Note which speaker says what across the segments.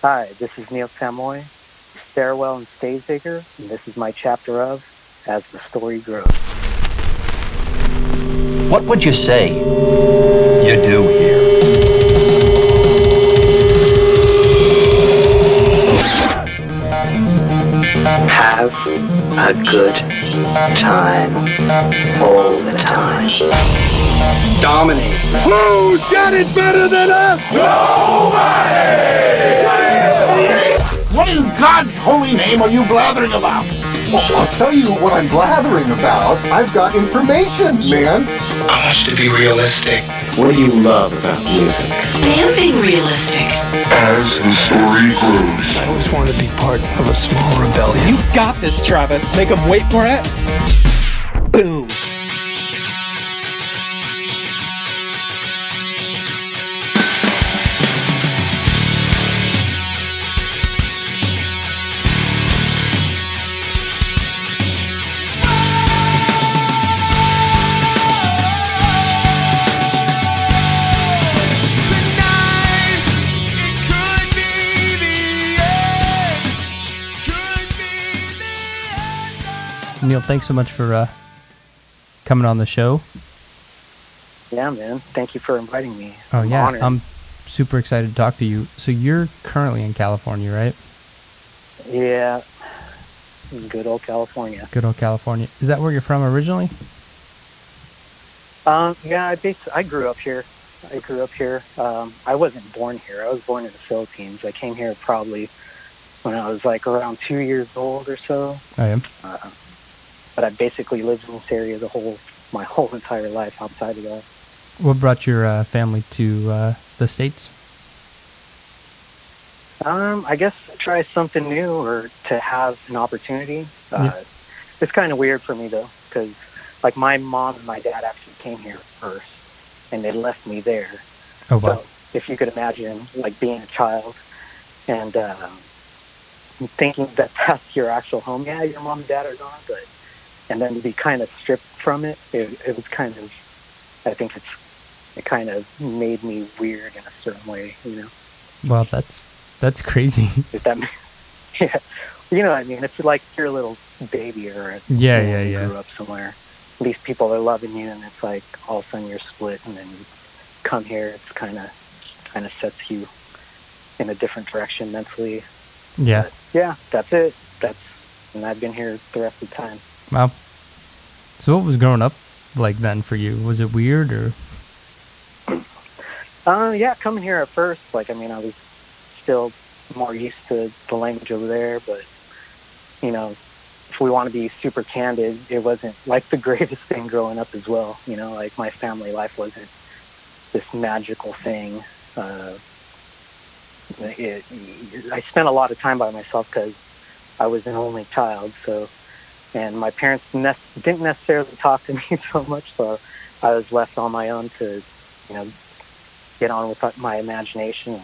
Speaker 1: Hi, this is Neil Samoy, Stairwell and Stage Digger, and this is my chapter of As the Story Grows.
Speaker 2: What would you say you do here?
Speaker 3: Have a good time all the time.
Speaker 4: Dominate.
Speaker 5: Who's got it better than us?
Speaker 6: Nobody!
Speaker 7: What in God's holy name are you blathering about?
Speaker 8: Well, I'll tell you what I'm blathering about. I've got information, man.
Speaker 6: I want you to be realistic.
Speaker 9: What do you love about music?
Speaker 10: I am being realistic.
Speaker 11: As the story grows.
Speaker 12: I always wanted to be part of a small rebellion.
Speaker 13: You got this, Travis. Make him wait for it. Boom.
Speaker 14: Neil, thanks so much for coming on the show.
Speaker 1: Yeah, man. Thank you for inviting me.
Speaker 14: Oh, yeah.
Speaker 1: Honored.
Speaker 14: I'm super excited to talk to you. So you're currently in California, right?
Speaker 1: Yeah. Good old California.
Speaker 14: Good old California. Is that where you're from originally?
Speaker 1: Yeah, I grew up here. I wasn't born here. I was born in the Philippines. I came here probably when I was like around 2 years old or so.
Speaker 14: I am.
Speaker 1: But I basically lived in this area my whole entire life outside of that.
Speaker 14: What brought your family to the States?
Speaker 1: I guess try something new or to have an opportunity. It's kind of weird for me though, because like my mom and my dad actually came here first, and they left me there.
Speaker 14: Oh wow!
Speaker 1: So if you could imagine, like being a child and thinking that that's your actual home. Yeah, your mom and dad are gone, and then to be kind of stripped from it, it was kind of, I think it kind of made me weird in a certain way, you know.
Speaker 14: Well, that's crazy.
Speaker 1: If that, yeah, you know what I mean. It's like you're a little baby or
Speaker 14: you
Speaker 1: grew up somewhere. These people are loving you, and it's like all of a sudden you're split, and then you come here. It's kind of sets you in a different direction mentally.
Speaker 14: Yeah.
Speaker 1: But yeah, that's it. And I've been here the rest of the time.
Speaker 14: Wow. So what was growing up like then for you? Was it weird or?
Speaker 1: Yeah, coming here at first, I was still more used to the language over there, but, you know, if we want to be super candid, it wasn't like the greatest thing growing up as well. You know, like my family life wasn't this magical thing. I spent a lot of time by myself because I was an only child, and my parents didn't necessarily talk to me so much, so I was left on my own to, you know, get on with my imagination,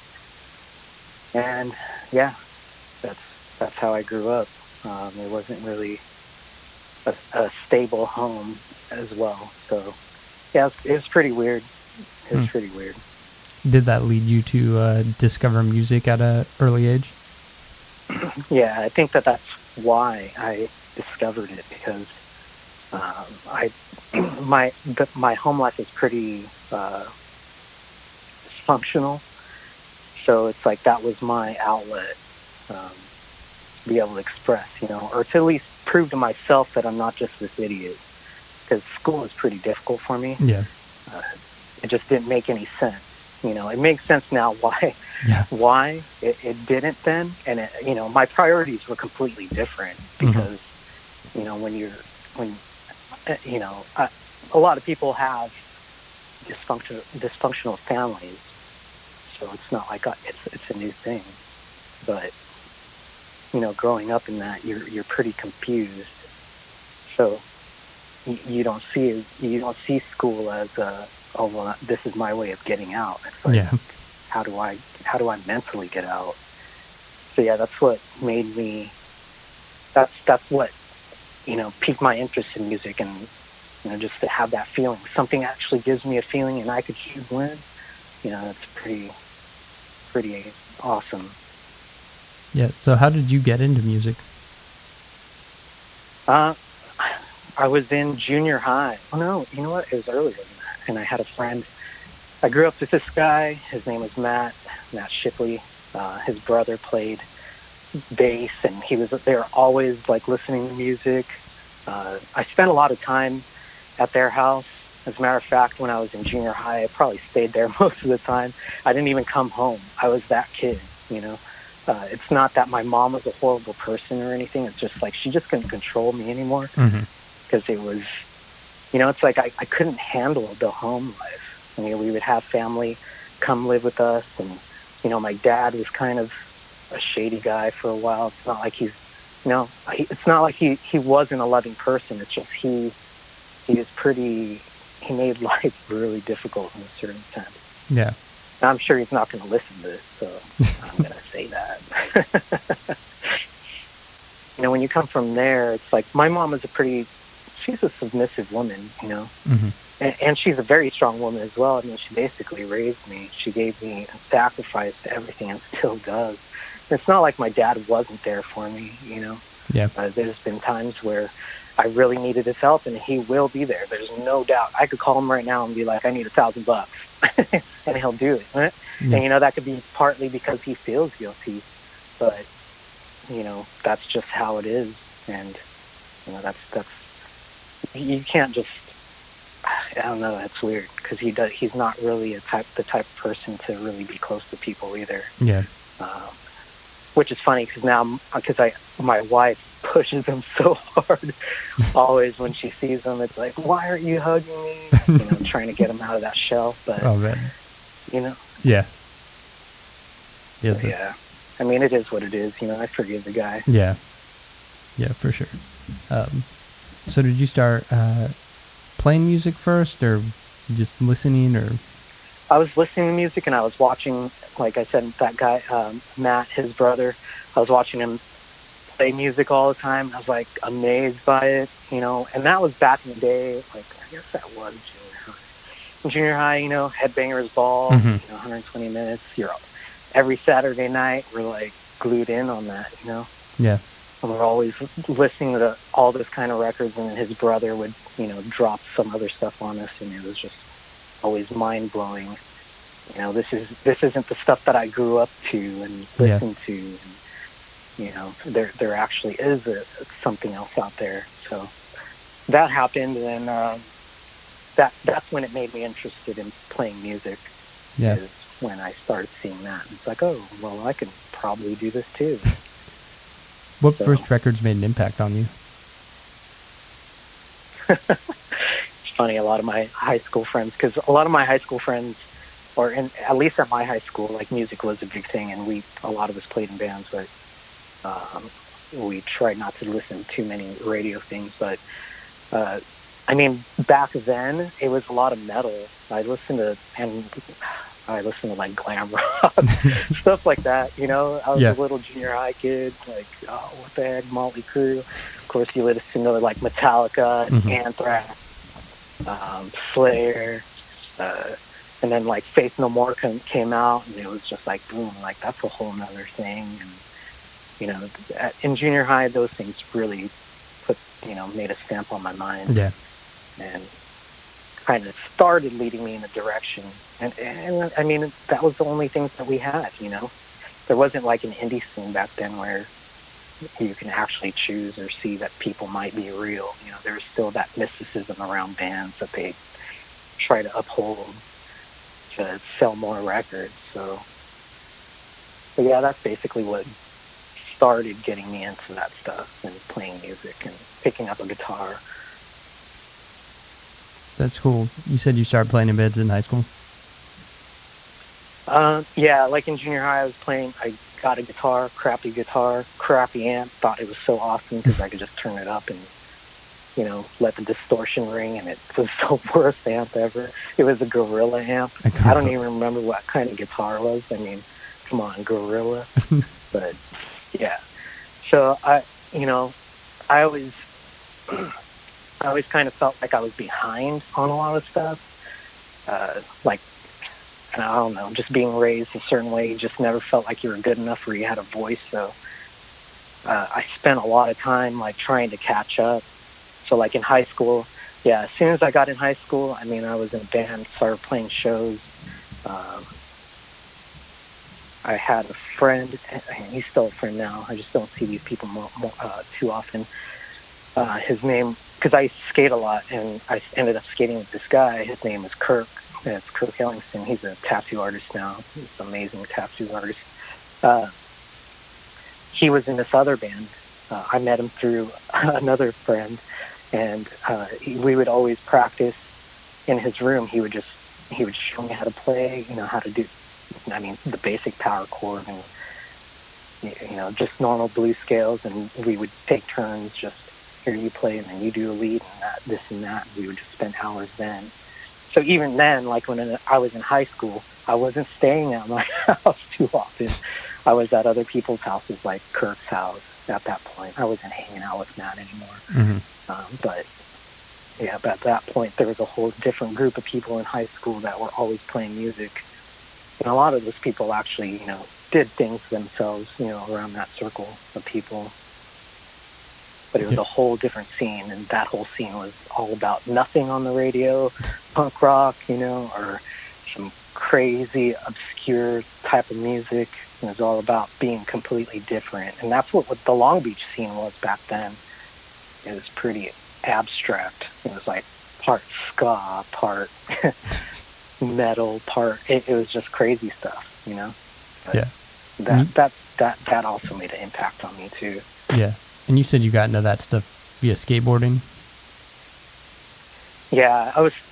Speaker 1: and yeah, that's how I grew up. It wasn't really a stable home as well, so yeah, it was pretty weird. It was pretty weird.
Speaker 14: Did that lead you to discover music at an early age?
Speaker 1: Yeah, I think that's why I discovered it, because my home life is pretty dysfunctional, so it's like that was my outlet to be able to express, you know, or to at least prove to myself that I'm not just this idiot, because school is pretty difficult for me.
Speaker 14: Yeah.
Speaker 1: It just didn't make any sense. You know, it makes sense now why it didn't then. And, you know, my priorities were completely different because, you know, a lot of people have dysfunctional families. So it's not like it's a new thing. But, you know, growing up in that, you're pretty confused. So you don't see school as oh, well, this is my way of getting out. It's like, how do I mentally get out? So yeah, that's what made me. That's what, you know, piqued my interest in music, and, you know, just to have that feeling. Something actually gives me a feeling, and I could choose when. You know, that's pretty awesome.
Speaker 14: Yeah. So how did you get into music?
Speaker 1: I was in junior high. Oh no, you know what? It was earlier than that. And I had a friend. I grew up with this guy. His name was Matt Shipley. His brother played bass, and they were always like listening to music. I spent a lot of time at their house. As a matter of fact, when I was in junior high, I probably stayed there most of the time. I didn't even come home. I was that kid, you know. It's not that my mom was a horrible person or anything. It's just like she just couldn't control me anymore. Because it was, you know, it's like I couldn't handle the home life. I mean, we would have family come live with us, and, you know, my dad was kind of a shady guy for a while. It's not like it's not like he wasn't a loving person. It's just he made life really difficult in a certain sense.
Speaker 14: Yeah.
Speaker 1: Now, I'm sure he's not going to listen to this, so I'm going to say that. You know, when you come from there, it's like my mom is she's a submissive woman, you know, and she's a very strong woman as well. I mean, she basically raised me. She gave me and sacrificed everything and still does. And it's not like my dad wasn't there for me, you know.
Speaker 14: Yeah.
Speaker 1: There's been times where I really needed his help, and he will be there. There's no doubt. I could call him right now and be like, I need $1,000, and he'll do it. Right? Yeah. And, you know, that could be partly because he feels guilty, but, you know, that's just how it is. And, you know, you can't just, I don't know, that's weird, because he's not really the type of person to really be close to people either.
Speaker 14: Yeah.
Speaker 1: Which is funny, because my wife pushes him so hard. Always when she sees him, it's like, why aren't you hugging me? You know, trying to get him out of that shell. But,
Speaker 14: oh, man.
Speaker 1: You know.
Speaker 14: Yeah.
Speaker 1: Yeah. I mean, it is what it is. You know, I forgive the guy.
Speaker 14: Yeah. Yeah, for sure. So did you start playing music first, or just listening, or?
Speaker 1: I was listening to music, and I was watching, like I said, that guy, Matt, his brother. I was watching him play music all the time. I was, like, amazed by it, you know. And that was back in the day, like, I guess that was junior high. In junior high, you know, Headbangers Ball, you know, 120 minutes. Every Saturday night, we're, like, glued in on that, you know.
Speaker 14: Yeah.
Speaker 1: And we're always listening to all this kind of records, and then his brother would, you know, drop some other stuff on us, and it was just always mind-blowing. You know, this isn't the stuff that I grew up to and listened to. And, you know, there actually is something else out there. So that happened, and that's when it made me interested in playing music.
Speaker 14: Yeah.
Speaker 1: Is when I started seeing that. It's like, oh, well, I could probably do this too.
Speaker 14: What first records made an impact on you?
Speaker 1: It's funny, a lot of my high school friends, because a lot of my high school friends, or at least at my high school, like, music was a big thing, and a lot of us played in bands, but we tried not to listen to too many radio things. But I mean, back then it was a lot of metal. I listened to like glam rock, stuff like that. You know, I was a little junior high kid, like, oh, what the heck, Motley Crue. Of course, you listen to like Metallica, Anthrax, Slayer, and then like Faith No More came out, and it was just like, boom, like that's a whole nother thing. And, you know, in junior high, those things really made a stamp on my mind.
Speaker 14: Yeah.
Speaker 1: And kind of started leading me in a direction. And I mean, that was the only things that we had, you know. There wasn't like an indie scene back then where you can actually choose or see that people might be real. You know, there's still that mysticism around bands that they try to uphold to sell more records. So, but yeah, that's basically what started getting me into that stuff and playing music and picking up a guitar.
Speaker 14: That's cool. You said you started playing in bands in high school?
Speaker 1: Yeah, like in junior high, I got a guitar, crappy amp, thought it was so awesome because I could just turn it up and, you know, let the distortion ring, and it was the worst amp ever. It was a Gorilla amp. I don't even remember what kind of guitar it was. I mean, come on, Gorilla. But, yeah. So, I always kind of felt like I was behind on a lot of stuff. Like, and I don't know, just being raised a certain way, you just never felt like you were good enough or you had a voice. So I spent a lot of time like trying to catch up. So like in high school, as soon as I got in high school, I mean, I was in a band, started playing shows. I had a friend, and he's still a friend now. I just don't see these people too often. His name, because I skate a lot, and I ended up skating with this guy. His name is Kirk. It's Kirk Ellingston. He's a tattoo artist now. He's an amazing tattoo artist. He was in this other band. I met him through another friend, and we would always practice in his room. He would show me how to play, how to do, the basic power chord and, just normal blues scales. And we would take turns, just here you play and then you do a lead and that, this and that. And we would just spend hours then. So even then, like when I was in high school, I wasn't staying at my house too often. I was at other people's houses, like Kirk's house at that point. I wasn't hanging out with Matt anymore. But at that point, there was a whole different group of people in high school that were always playing music. And a lot of those people actually, did things themselves, around that circle of people. But it was a whole different scene, and that whole scene was all about nothing on the radio, punk rock, or some crazy, obscure type of music. It was all about being completely different. And that's what the Long Beach scene was back then. It was pretty abstract. It was like part ska, part metal, it was just crazy stuff, But that also made an impact on me too.
Speaker 14: Yeah. And you said you got into that stuff via skateboarding?
Speaker 1: Yeah,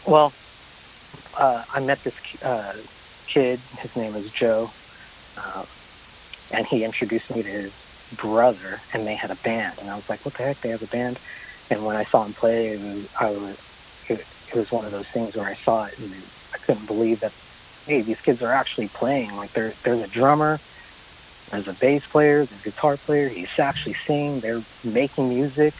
Speaker 1: I met this kid, his name is Joe, and he introduced me to his brother, and they had a band, and I was like, what the heck, they have a band? And when I saw him play, it was one of those things where I saw it, and I couldn't believe that, hey, these kids are actually playing. Like, there's a drummer, there's a bass player, there's a guitar player, he's actually singing, they're making music.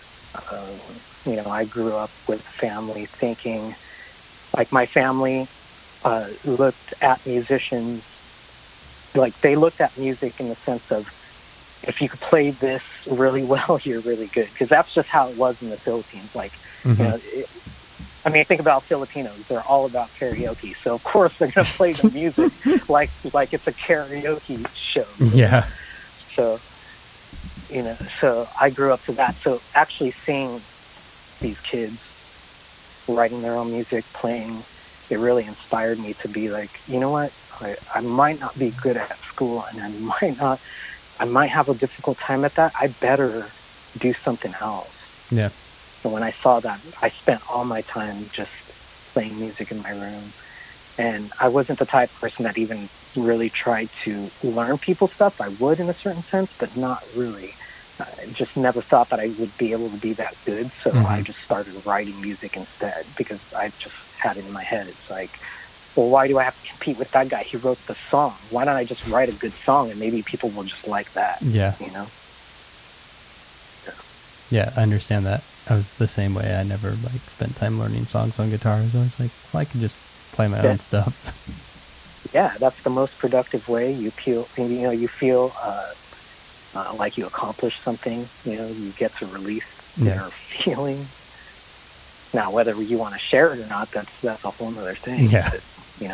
Speaker 1: I grew up with a family thinking, like my family looked at musicians, like they looked at music in the sense of, if you could play this really well, you're really good. Because that's just how it was in the Philippines. Like, think about Filipinos. They're all about karaoke. So, of course, they're going to play the music like it's a karaoke show.
Speaker 14: Yeah.
Speaker 1: So, so I grew up to that. So actually seeing these kids writing their own music, playing, it really inspired me to be like, you know what? I might not be good at school, and I might have a difficult time at that. I better do something else.
Speaker 14: Yeah.
Speaker 1: And when I saw that, I spent all my time just playing music in my room. And I wasn't the type of person that even really tried to learn people's stuff. I would in a certain sense, but not really. I just never thought that I would be able to be that good. So I just started writing music instead, because I just had it in my head. It's like, well, why do I have to compete with that guy? He wrote the song. Why don't I just write a good song, and maybe people will just like that?
Speaker 14: Yeah. Yeah, I understand that. I was the same way. I never spent time learning songs on guitar. I was always like, well, I can just play my own stuff.
Speaker 1: Yeah, that's the most productive way. You feel like you accomplished something. You get to release your feeling. Now, whether you want to share it or not, that's a whole other thing.
Speaker 14: Yeah.
Speaker 1: But,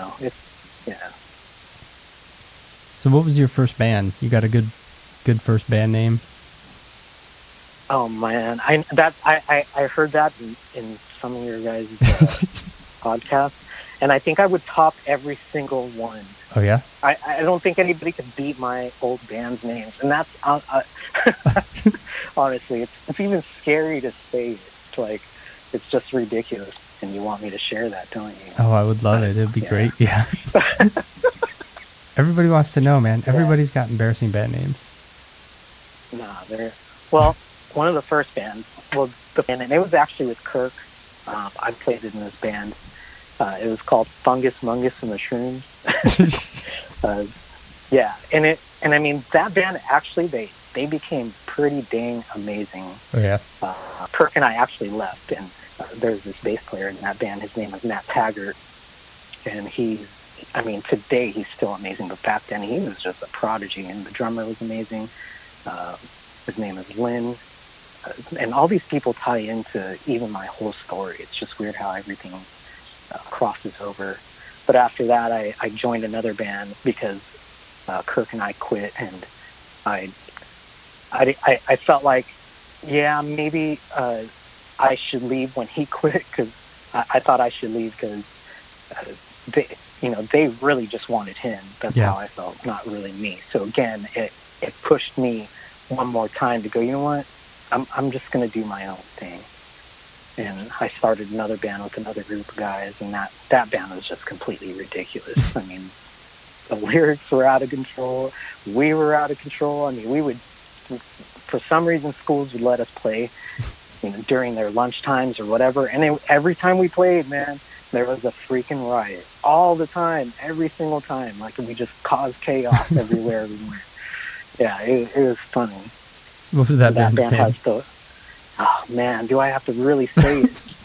Speaker 14: So what was your first band? You got a good first band name?
Speaker 1: Oh man, I heard that in some of your guys' podcasts, and I think I would top every single one.
Speaker 14: Oh yeah?
Speaker 1: I don't think anybody could beat my old band's names, and that's honestly, it's even scary to say it. It's like, it's just ridiculous, and you want me to share that, don't you?
Speaker 14: Oh, I would love it. It'd be great. Yeah. Everybody wants to know, man. Everybody's got embarrassing band names.
Speaker 1: Well, one of the first bands, the band, and it was actually with Kirk. I played in this band. It was called Fungus, Mungus, and the Shrooms. And I mean, that band actually, they became pretty dang amazing.
Speaker 14: Oh yeah.
Speaker 1: Kirk and I actually left, and there's this bass player in that band. His name is Matt Taggart, and he's I mean, today he's still amazing, but back then he was just a prodigy, and the drummer was amazing. His name is Lynn. And all these people tie into even my whole story. It's just weird how everything crosses over. But after that, I joined another band because Kirk and I quit, and I felt like, yeah, maybe I should leave when he quit, because I thought I should leave because they really just wanted him. That's how I felt, not really me. So again, it pushed me one more time to go, you know what? I'm just going to do my own thing. And I started another band with another group of guys, and that band was just completely ridiculous. I mean, the lyrics were out of control. We were out of control. I mean, we would, for some reason, schools would let us play, during their lunch times or whatever. And every time we played, man, there was a freaking riot. All the time, every single time. Like, we just caused chaos everywhere we went. Yeah, it was funny.
Speaker 14: What was that band
Speaker 1: has the... Oh, man, do I have to really say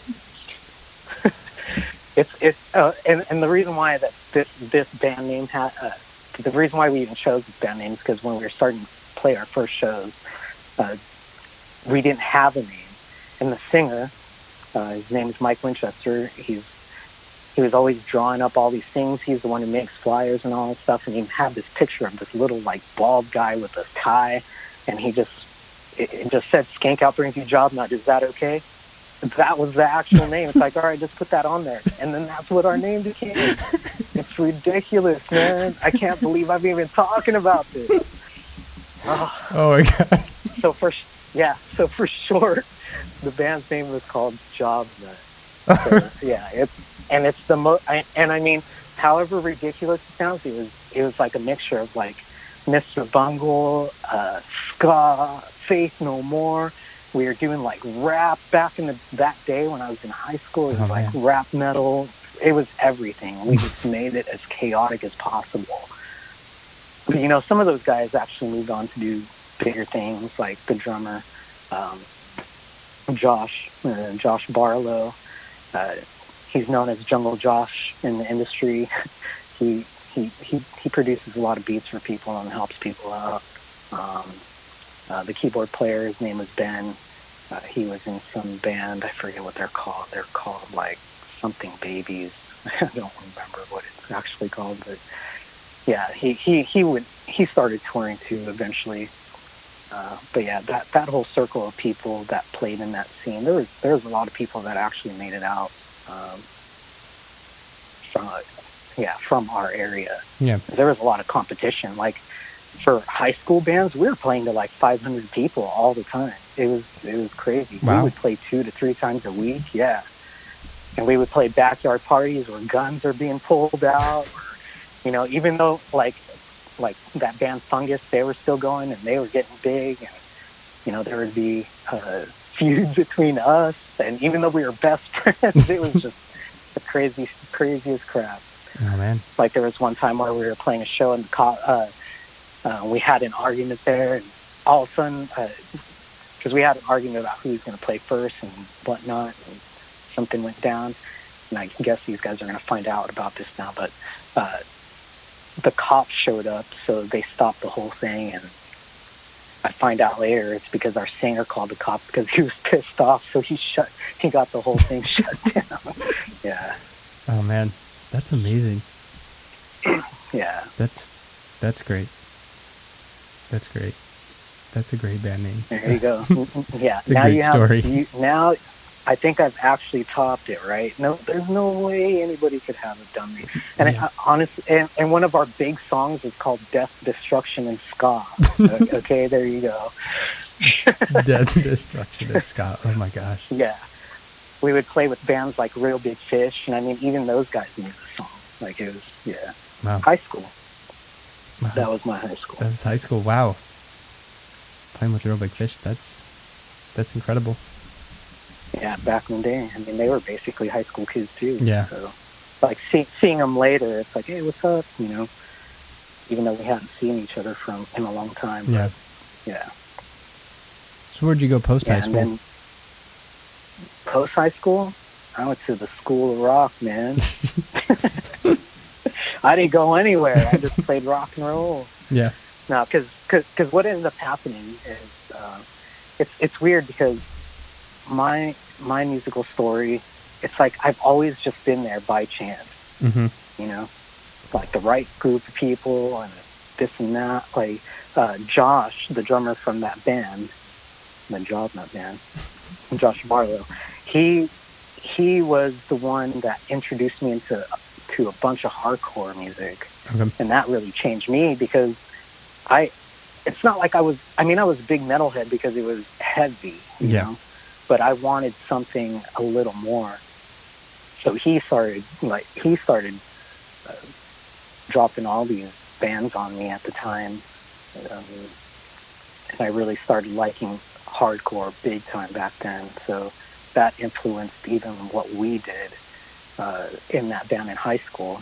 Speaker 1: it? And the reason why that this band name the reason why we even chose this band name is because when we were starting to play our first shows, we didn't have a name. And the singer, his name is Mike Winchester, he was always drawing up all these things. He's the one who makes flyers and all that stuff, and he had this picture of this little, like, bald guy with a tie, and it just said, "Skank Out brings you job nut. Is that okay?" That was the actual name. It's like, all right, just put that on there. And then that's what our name became. It's ridiculous, man. I can't believe I'm even talking about this.
Speaker 14: Oh my God.
Speaker 1: So for short, the band's name was called Job Nut. So, yeah, it's the most, and I mean, however ridiculous it sounds, it was like a mixture of, like, Mr. Bungle, ska, Faith No More. We were doing, like, rap back in that day when I was in high school. It was rap metal. It was everything. We just made it as chaotic as possible. But, some of those guys actually moved on to do bigger things, like the drummer, Josh Barlow. He's known as Jungle Josh in the industry. He produces a lot of beats for people and helps people out. The keyboard player, his name was Ben. He was in some band. I forget what they're called. They're called, like, something Babies. I don't remember what it's actually called, but yeah, he started touring too eventually. But yeah, that whole circle of people that played in that scene, there was a lot of people that actually made it out from our area.
Speaker 14: Yeah,
Speaker 1: there was a lot of competition. Like, for high school bands, we were playing to like 500 people all the time. It was crazy.
Speaker 14: Wow.
Speaker 1: We would play 2 to 3 times a week. Yeah, and we would play backyard parties where guns are being pulled out. Even though like that band Fungus, they were still going and they were getting big, and there would be feuds between us. And even though we were best friends, it was just the craziest crap.
Speaker 14: Oh man!
Speaker 1: Like, there was one time where we were playing a show and we had an argument there, and all of a sudden, because we had an argument about who was going to play first and whatnot, and something went down. And I guess these guys are going to find out about this now, but the cops showed up, so they stopped the whole thing. And I find out later it's because our singer called the cops because he was pissed off, so he got the whole thing shut down. Yeah.
Speaker 14: Oh man, that's amazing.
Speaker 1: Yeah.
Speaker 14: That's great. That's great. That's a great band name.
Speaker 1: There you go. Yeah.
Speaker 14: It's a great story.
Speaker 1: Now, I think I've actually topped it, right? No, there's no way anybody could have done me. And honestly, and one of our big songs is called Death, Destruction, and Ska. Okay, there you go.
Speaker 14: Death, Destruction, and Ska. Oh my gosh.
Speaker 1: Yeah. We would play with bands like Real Big Fish, and I mean, even those guys knew the song. Like, it was,
Speaker 14: wow.
Speaker 1: High school.
Speaker 14: Wow.
Speaker 1: That was my high school.
Speaker 14: That was high school. Wow. Playing with Real Big Fish, that's incredible.
Speaker 1: Yeah, back in the day. I mean, they were basically high school kids too.
Speaker 14: Yeah.
Speaker 1: So, like, seeing them later, it's like, hey, what's up? Even though we hadn't seen each other in a long time.
Speaker 14: Yeah.
Speaker 1: But, yeah.
Speaker 14: So where'd you go post-high school?
Speaker 1: And then post-high school, I went to the School of Rock, man. I didn't go anywhere. I just played rock and roll.
Speaker 14: Yeah.
Speaker 1: No, because what ended up happening is it's weird because my musical story, it's like I've always just been there by chance.
Speaker 14: Mm-hmm.
Speaker 1: You know, like the right group of people and this and that. Like Josh, the drummer from that band, Josh Barlow, he was the one that introduced me to a bunch of hardcore music.
Speaker 14: Okay.
Speaker 1: And that really changed me because it's not like I was a big metalhead because it was heavy, you know, but I wanted something a little more. So he started dropping all these bands on me at the time. And I really started liking hardcore big time back then. So that influenced even what we did in that band in high school.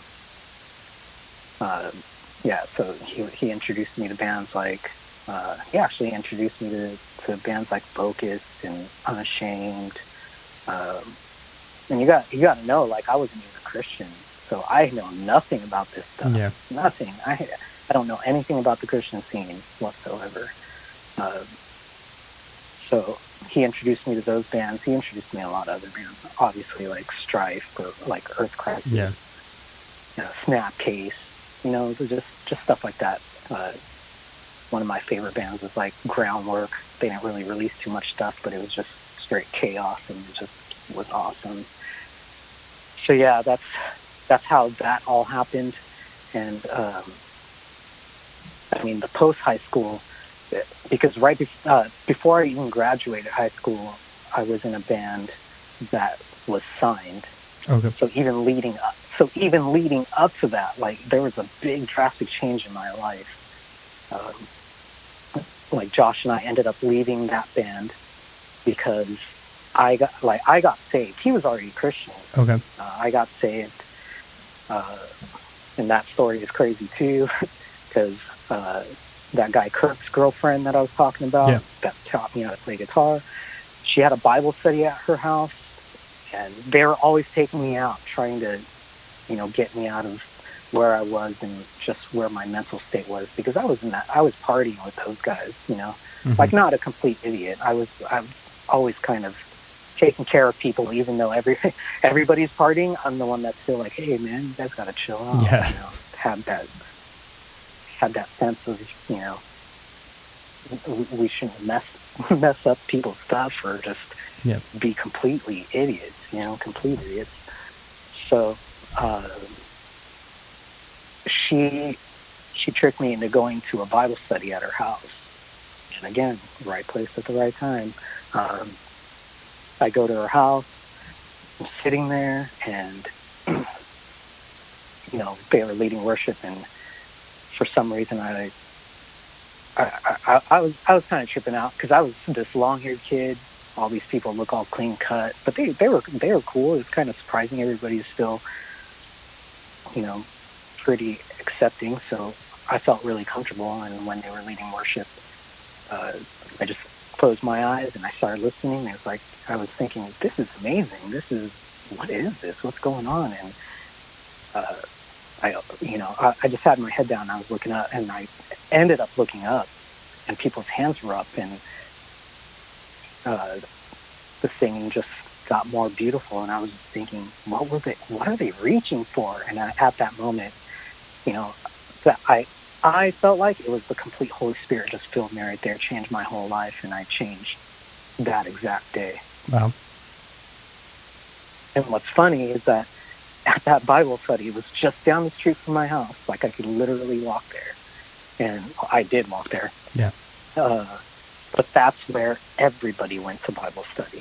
Speaker 1: So he introduced me to bands like, he actually introduced me to bands like Focus and Unashamed. And you got to know, like, I wasn't even a Christian, so I know nothing about this stuff.
Speaker 14: Yeah.
Speaker 1: Nothing. I don't know anything about the Christian scene whatsoever. So he introduced me to those bands. He introduced me to a lot of other bands, obviously, like Strife or like Earth Crisis, Snapcase, just stuff like that. One of my favorite bands was like Groundwork. They didn't really release too much stuff, but it was just straight chaos, and it just was awesome. So yeah, that's how that all happened. And the post high school, because right before I even graduated high school, I was in a band that was signed.
Speaker 14: Okay.
Speaker 1: So even leading up to that, like, there was a big drastic change in my life. Like Josh and I ended up leaving that band because I got saved. He was already a Christian.
Speaker 14: Okay.
Speaker 1: I got saved, and that story is crazy too, because that guy Kirk's girlfriend that I was talking about, that taught me how to play guitar, she had a Bible study at her house, and they were always taking me out, trying to, get me out of where I was and just where my mental state was, because I was partying with those guys, like, not a complete idiot. I was always kind of taking care of people, even though everybody's partying. I'm the one that's still like, hey man, you guys gotta chill out.
Speaker 14: Yeah.
Speaker 1: Had that sense of, we shouldn't mess up people's stuff or just be completely idiots, complete idiots. So she tricked me into going to a Bible study at her house. And again, right place at the right time. I go to her house, I'm sitting there, and they were leading worship, and for some reason I was kind of tripping out because I was this long-haired kid. All these people look all clean cut, but they were cool. It was kind of surprising. Everybody's still, pretty accepting. So I felt really comfortable. And when they were leading worship, I just closed my eyes and I started listening. It was like I was thinking, "This is amazing. What is this? What's going on?" And I just had my head down. I was looking up, and I ended up looking up, and people's hands were up, and the singing just got more beautiful. And I was thinking, what are they reaching for? And at that moment, that I felt like it was the complete Holy Spirit just filled me right there, changed my whole life, and I changed that exact day.
Speaker 14: Wow.
Speaker 1: And what's funny is that at that Bible study, it was just down the street from my house. Like, I could literally walk there. And I did walk there.
Speaker 14: Yeah.
Speaker 1: But that's where everybody went to Bible study.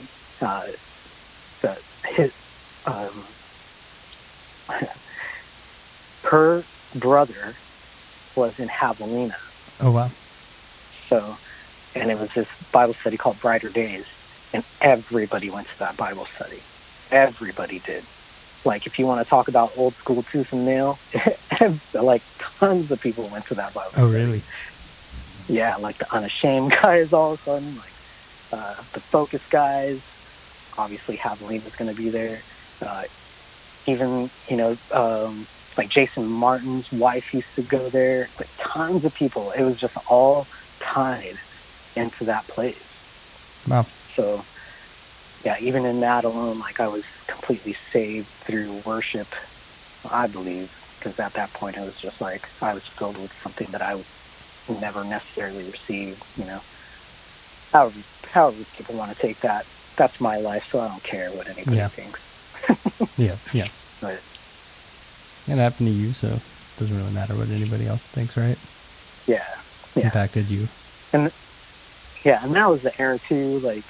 Speaker 1: Her brother was in Javelina.
Speaker 14: Oh, wow.
Speaker 1: So, and it was this Bible study called Brighter Days, and everybody went to that Bible study. Everybody did. Like, if you want to talk about old school tooth and nail, like, tons of people went to that Bible study.
Speaker 14: Oh, really?
Speaker 1: Yeah, like the Unashamed guys all of a sudden, like the Focus guys. Obviously, Javelina's going to be there. Even, like Jason Martin's wife used to go there. Like tons of people. It was just all tied into that place.
Speaker 14: Wow.
Speaker 1: So, yeah, even in that alone, like I was completely saved through worship, I believe, because at that point it was just like I was filled with something that I would never necessarily receive, you know. However people want to take that, that's my life, so I don't care what anybody thinks.
Speaker 14: Yeah.
Speaker 1: But
Speaker 14: it happened to you, so it doesn't really matter what anybody else thinks, right?
Speaker 1: Yeah.
Speaker 14: Impacted you.
Speaker 1: And that was the era too. Like,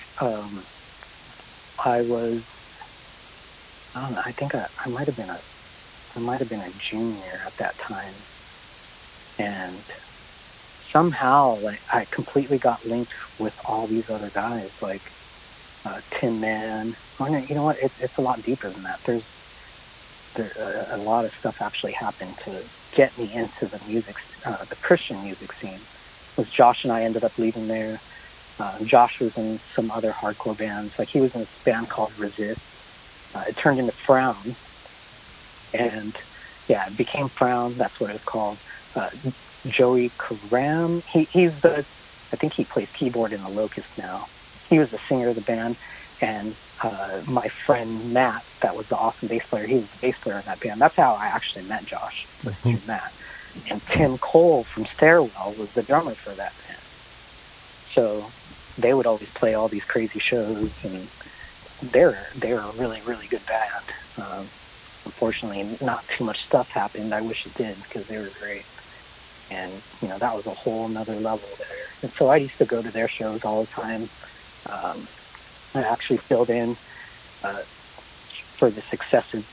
Speaker 1: I don't know. I think I might have been a junior at that time, and somehow, like, I completely got linked with all these other guys, like Tin Man. You know what? It's a lot deeper than that. There's a lot of stuff actually happened to get me into the music, the Christian music scene. It was Josh and I ended up leaving there. Josh was in some other hardcore bands. Like, he was in this band called Resist. It turned into Frown. And, yeah, it became Frown. That's what it was called. Joey Karam, I think he plays keyboard in the Locust now. He was the singer of the band. And my friend Matt, that was the awesome bass player, he was the bass player in that band. That's how I actually met Josh, was through Matt. And Tim Cole from Stairwell was the drummer for that band. So they would always play all these crazy shows, and they were a really, really good band. Unfortunately, not too much stuff happened. I wish it did, because they were great. And, you know, that was a whole nother level there. And so I used to go to their shows all the time. I actually filled in for this Excessive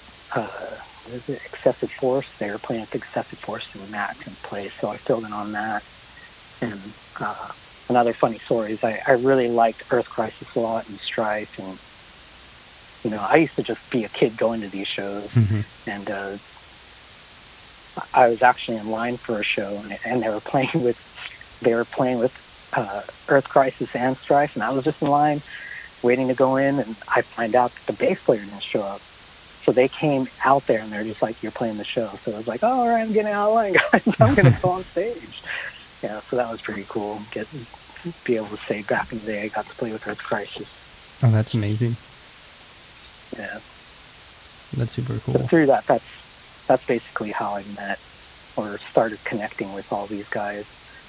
Speaker 1: Force. They were playing at the Excessive Force in Madison Place, so I filled in on that. And another funny story is I really liked Earth Crisis a lot and Strife, and, you know, I used to just be a kid going to these shows, and I was actually in line for a show, and they were playing with Earth Crisis and Strife, and I was just in line waiting to go in, and I find out that the bass player didn't show up. So they came out there, and they're just like, "You're playing the show." So I was like, "Oh, all right, I'm getting out of line, guys. I'm going to go on stage." Yeah, so that was pretty cool. Be able to say back in the day I got to play with Earth Crisis.
Speaker 14: Oh, that's amazing.
Speaker 1: Yeah.
Speaker 14: That's super cool.
Speaker 1: So through that's basically how I met or started connecting with all these guys.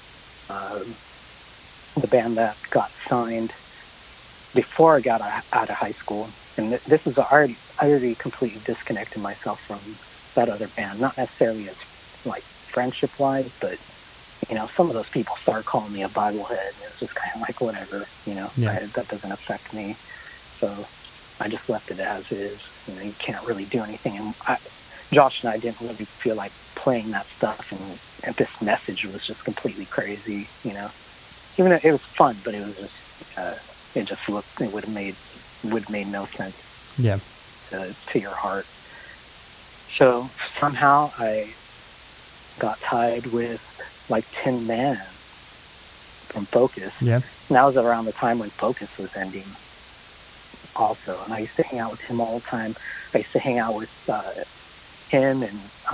Speaker 1: The band that got signed before I got out of high school, and this is I already completely disconnected myself from that other band, not necessarily as like friendship-wise, but, you know, some of those people started calling me a Bible head, and it was just kind of like, whatever, you know, that doesn't affect me. So I just left it as is. You know, you can't really do anything. And Josh and I didn't really feel like playing that stuff, and this message was just completely crazy, you know. Even though it was fun, but it was just, it would have made no sense.
Speaker 14: Yeah.
Speaker 1: To your heart. So somehow I got tied with like Tin Man from Focus.
Speaker 14: Yeah.
Speaker 1: And that was around the time when Focus was ending also. And I used to hang out with him all the time. I used to hang out with him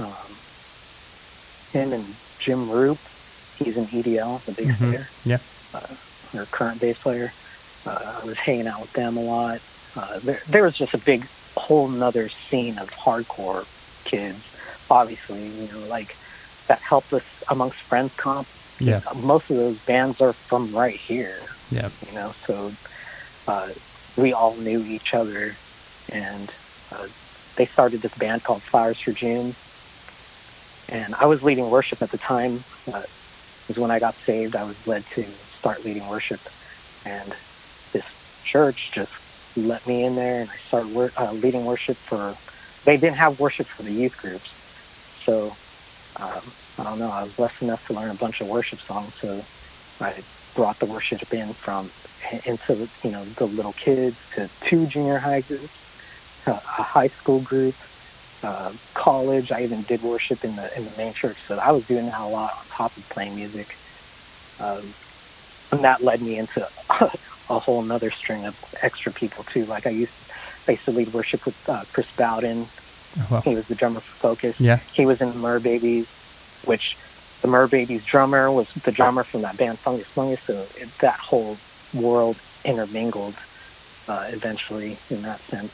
Speaker 1: and Jim Roop. He's an EDL, the bass player.
Speaker 14: Yeah.
Speaker 1: Their current bass player. I was hanging out with them a lot. There was just a whole nother scene of hardcore kids, obviously, you know, like that Helpless Amongst Friends comp.
Speaker 14: Yeah.
Speaker 1: Most of those bands are from right here.
Speaker 14: Yeah.
Speaker 1: You know, so we all knew each other, and they started this band called Flowers for June, and I was leading worship at the time. It was when I got saved. I was led to start leading worship, and this church just let me in there, and I started leading worship they didn't have worship for the youth groups, so I don't know, I was blessed enough to learn a bunch of worship songs, so I brought the worship into you know, the little kids, to 2 junior high groups, a high school group, college. I even did worship in the main church, so I was doing that a lot on top of playing music, and that led me into a whole nother string of extra people too. Like I used to lead worship with Chris Bowden,
Speaker 14: Oh, wow.
Speaker 1: He was the drummer for Focus.
Speaker 14: Yeah.
Speaker 1: He was in Mur Babies, which the Mur Babies drummer was the drummer from that band Fungus Fungus, so that whole world intermingled eventually in that sense.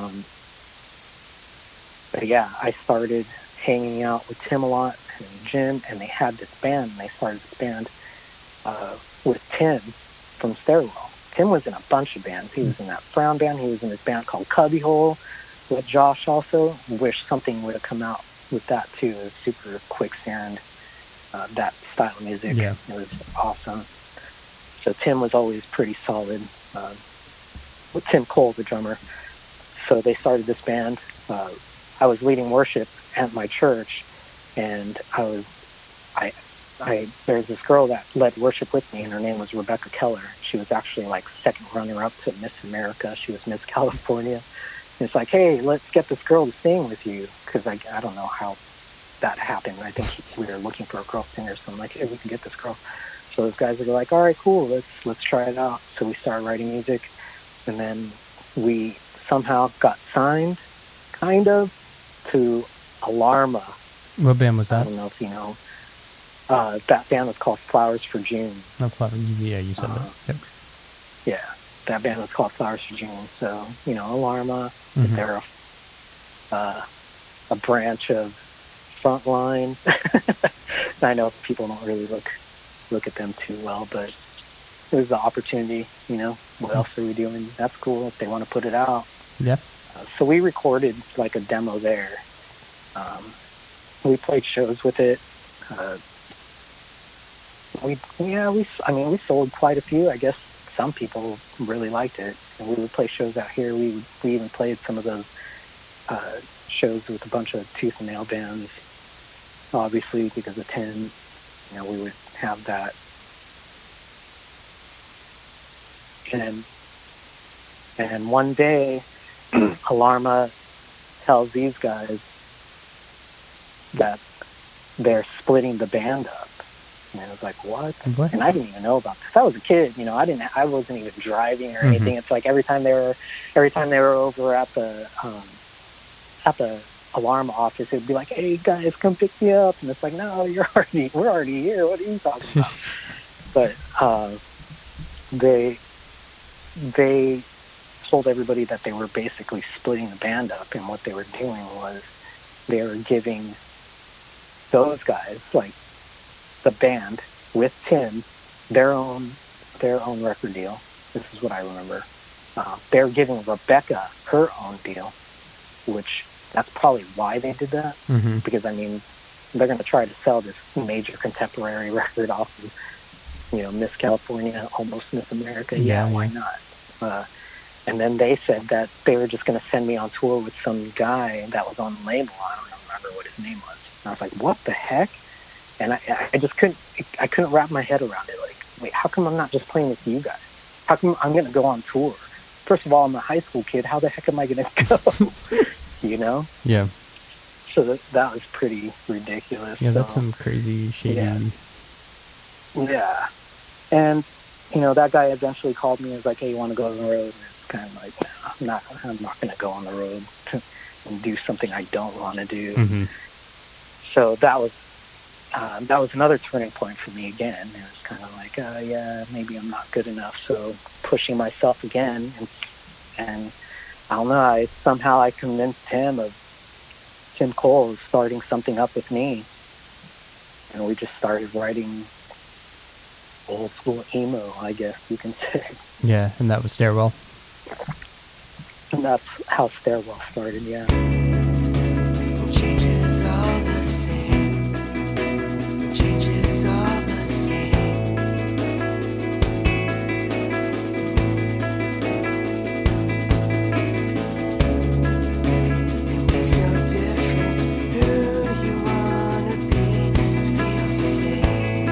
Speaker 1: But yeah, I started hanging out with Tim a lot and Jim, and they had this band, and they started this band with Tim from Stairwell. Tim was in a bunch of bands. He was in that Frown band. He was in this band called Cubbyhole with Josh also. Wish something would have come out with that too. It was super quicksand, that style of music.
Speaker 14: Yeah.
Speaker 1: It was awesome. So Tim was always pretty solid. With Tim Cole, the drummer. So they started this band. I was leading worship at my church, and there's this girl that led worship with me, and her name was Rebecca Keller. She was actually like second runner-up to Miss America. She was Miss California. And it's like, hey, let's get this girl to sing with you, because I don't know how that happened. I think we were looking for a girl singer, so I'm like, hey, we can get this girl. So those guys were like, all right, cool, let's try it out. So we started writing music, and then we somehow got signed, kind of, to Alarma.
Speaker 14: What band was that?
Speaker 1: I don't know if you know. That band was called Flowers for June.
Speaker 14: No, yeah, you said that. Yep.
Speaker 1: Yeah, that band was called Flowers for June. So, Alarma, they're a branch of Frontline. I know people don't really look at them too well, but it was the opportunity, what else are we doing? That's cool if they want to put it out.
Speaker 14: Yeah.
Speaker 1: So we recorded like a demo there. We played shows with it. We sold quite a few. I guess some people really liked it, and we would play shows out here. We even played some of those shows with a bunch of Tooth and Nail bands. Obviously, because of Tim, we would have that. And one day, Alarma tells these guys that they're splitting the band up. And I was like, what? And I didn't even know about this. I was a kid, I wasn't even driving or anything. It's like every time they were over at the alarm office, it'd be like, hey guys, come pick me up. And it's like, no, we're already here. What are you talking about? But they told everybody that they were basically splitting the band up, and what they were doing was they were giving those guys, like the band with Tim, their own record deal. This is what I remember. They're giving Rebecca her own deal, which that's probably why they did that.
Speaker 14: Mm-hmm.
Speaker 1: Because they're going to try to sell this major contemporary record off of, Miss California, almost Miss America. Yeah, why not? And then they said that they were just going to send me on tour with some guy that was on the label. I don't remember what his name was. And I was like, what the heck? And I just couldn't wrap my head around it. Like, wait, how come I'm not just playing with you guys? How come I'm going to go on tour? First of all, I'm a high school kid. How the heck am I going to go?
Speaker 14: Yeah.
Speaker 1: So that was pretty ridiculous.
Speaker 14: Yeah, that's some crazy, shady.
Speaker 1: Yeah. And, that guy eventually called me and was like, hey, you want to go on the road? And it's kind of like, no, I'm not going to go on the road and do something I don't want to do.
Speaker 14: Mm-hmm.
Speaker 1: So that was another turning point for me again. It was kind of like, yeah, maybe I'm not good enough. So pushing myself again, and I don't know, somehow I convinced him of Tim Cole starting something up with me, and we just started writing old school emo, I guess you can say.
Speaker 14: Yeah, and that was Stairwell.
Speaker 1: And that's how Stairwell started, yeah.
Speaker 15: Changes all the same. Changes all the same. It makes no difference who you wanna be. It feels the same.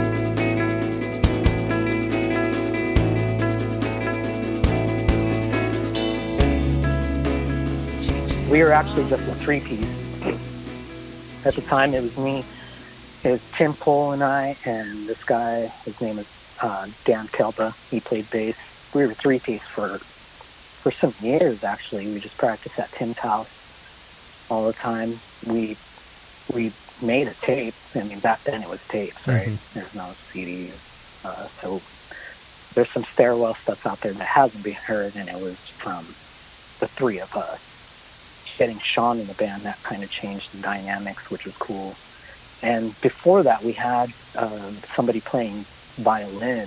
Speaker 1: We were actually just a three-piece. At the time, it was me, it was Tim Cole and I, and this guy, his name is Dan Kelpa. He played bass. We were a three-piece for some years, actually. We just practiced at Tim's house. all the time. We made a tape. I mean, back then it was tapes, right? There's no CDs. So there's some Stairwell stuff out there that hasn't been heard, and it was from the three of us. Getting Sean in the band, that kind of changed the dynamics, which was cool. And before that, we had somebody playing violin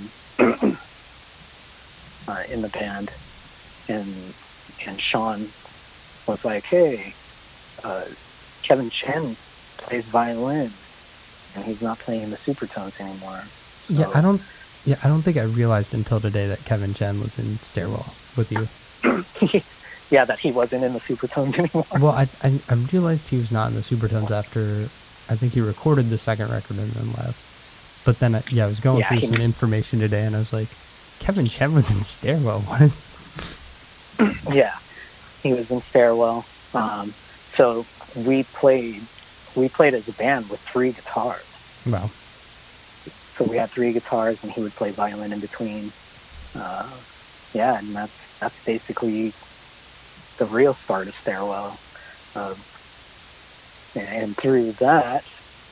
Speaker 1: in the band, and Sean was like, "Hey, Kevin Chen plays violin, and he's not playing the Supertones anymore." So,
Speaker 14: I don't think I realized until today that Kevin Chen was in Stairwell with you.
Speaker 1: Yeah, that he wasn't in the Supertones anymore.
Speaker 14: Well, I realized he was not in the Supertones after, I think he recorded the second record and then left. But then, I was going through some information today, and I was like, Kevin Chen was in Stairwell. What?
Speaker 1: Yeah, he was in Stairwell. So we played as a band with 3 guitars.
Speaker 14: Wow.
Speaker 1: So we had 3 guitars, and he would play violin in between. And that's basically the real start of Stairwell. And through that,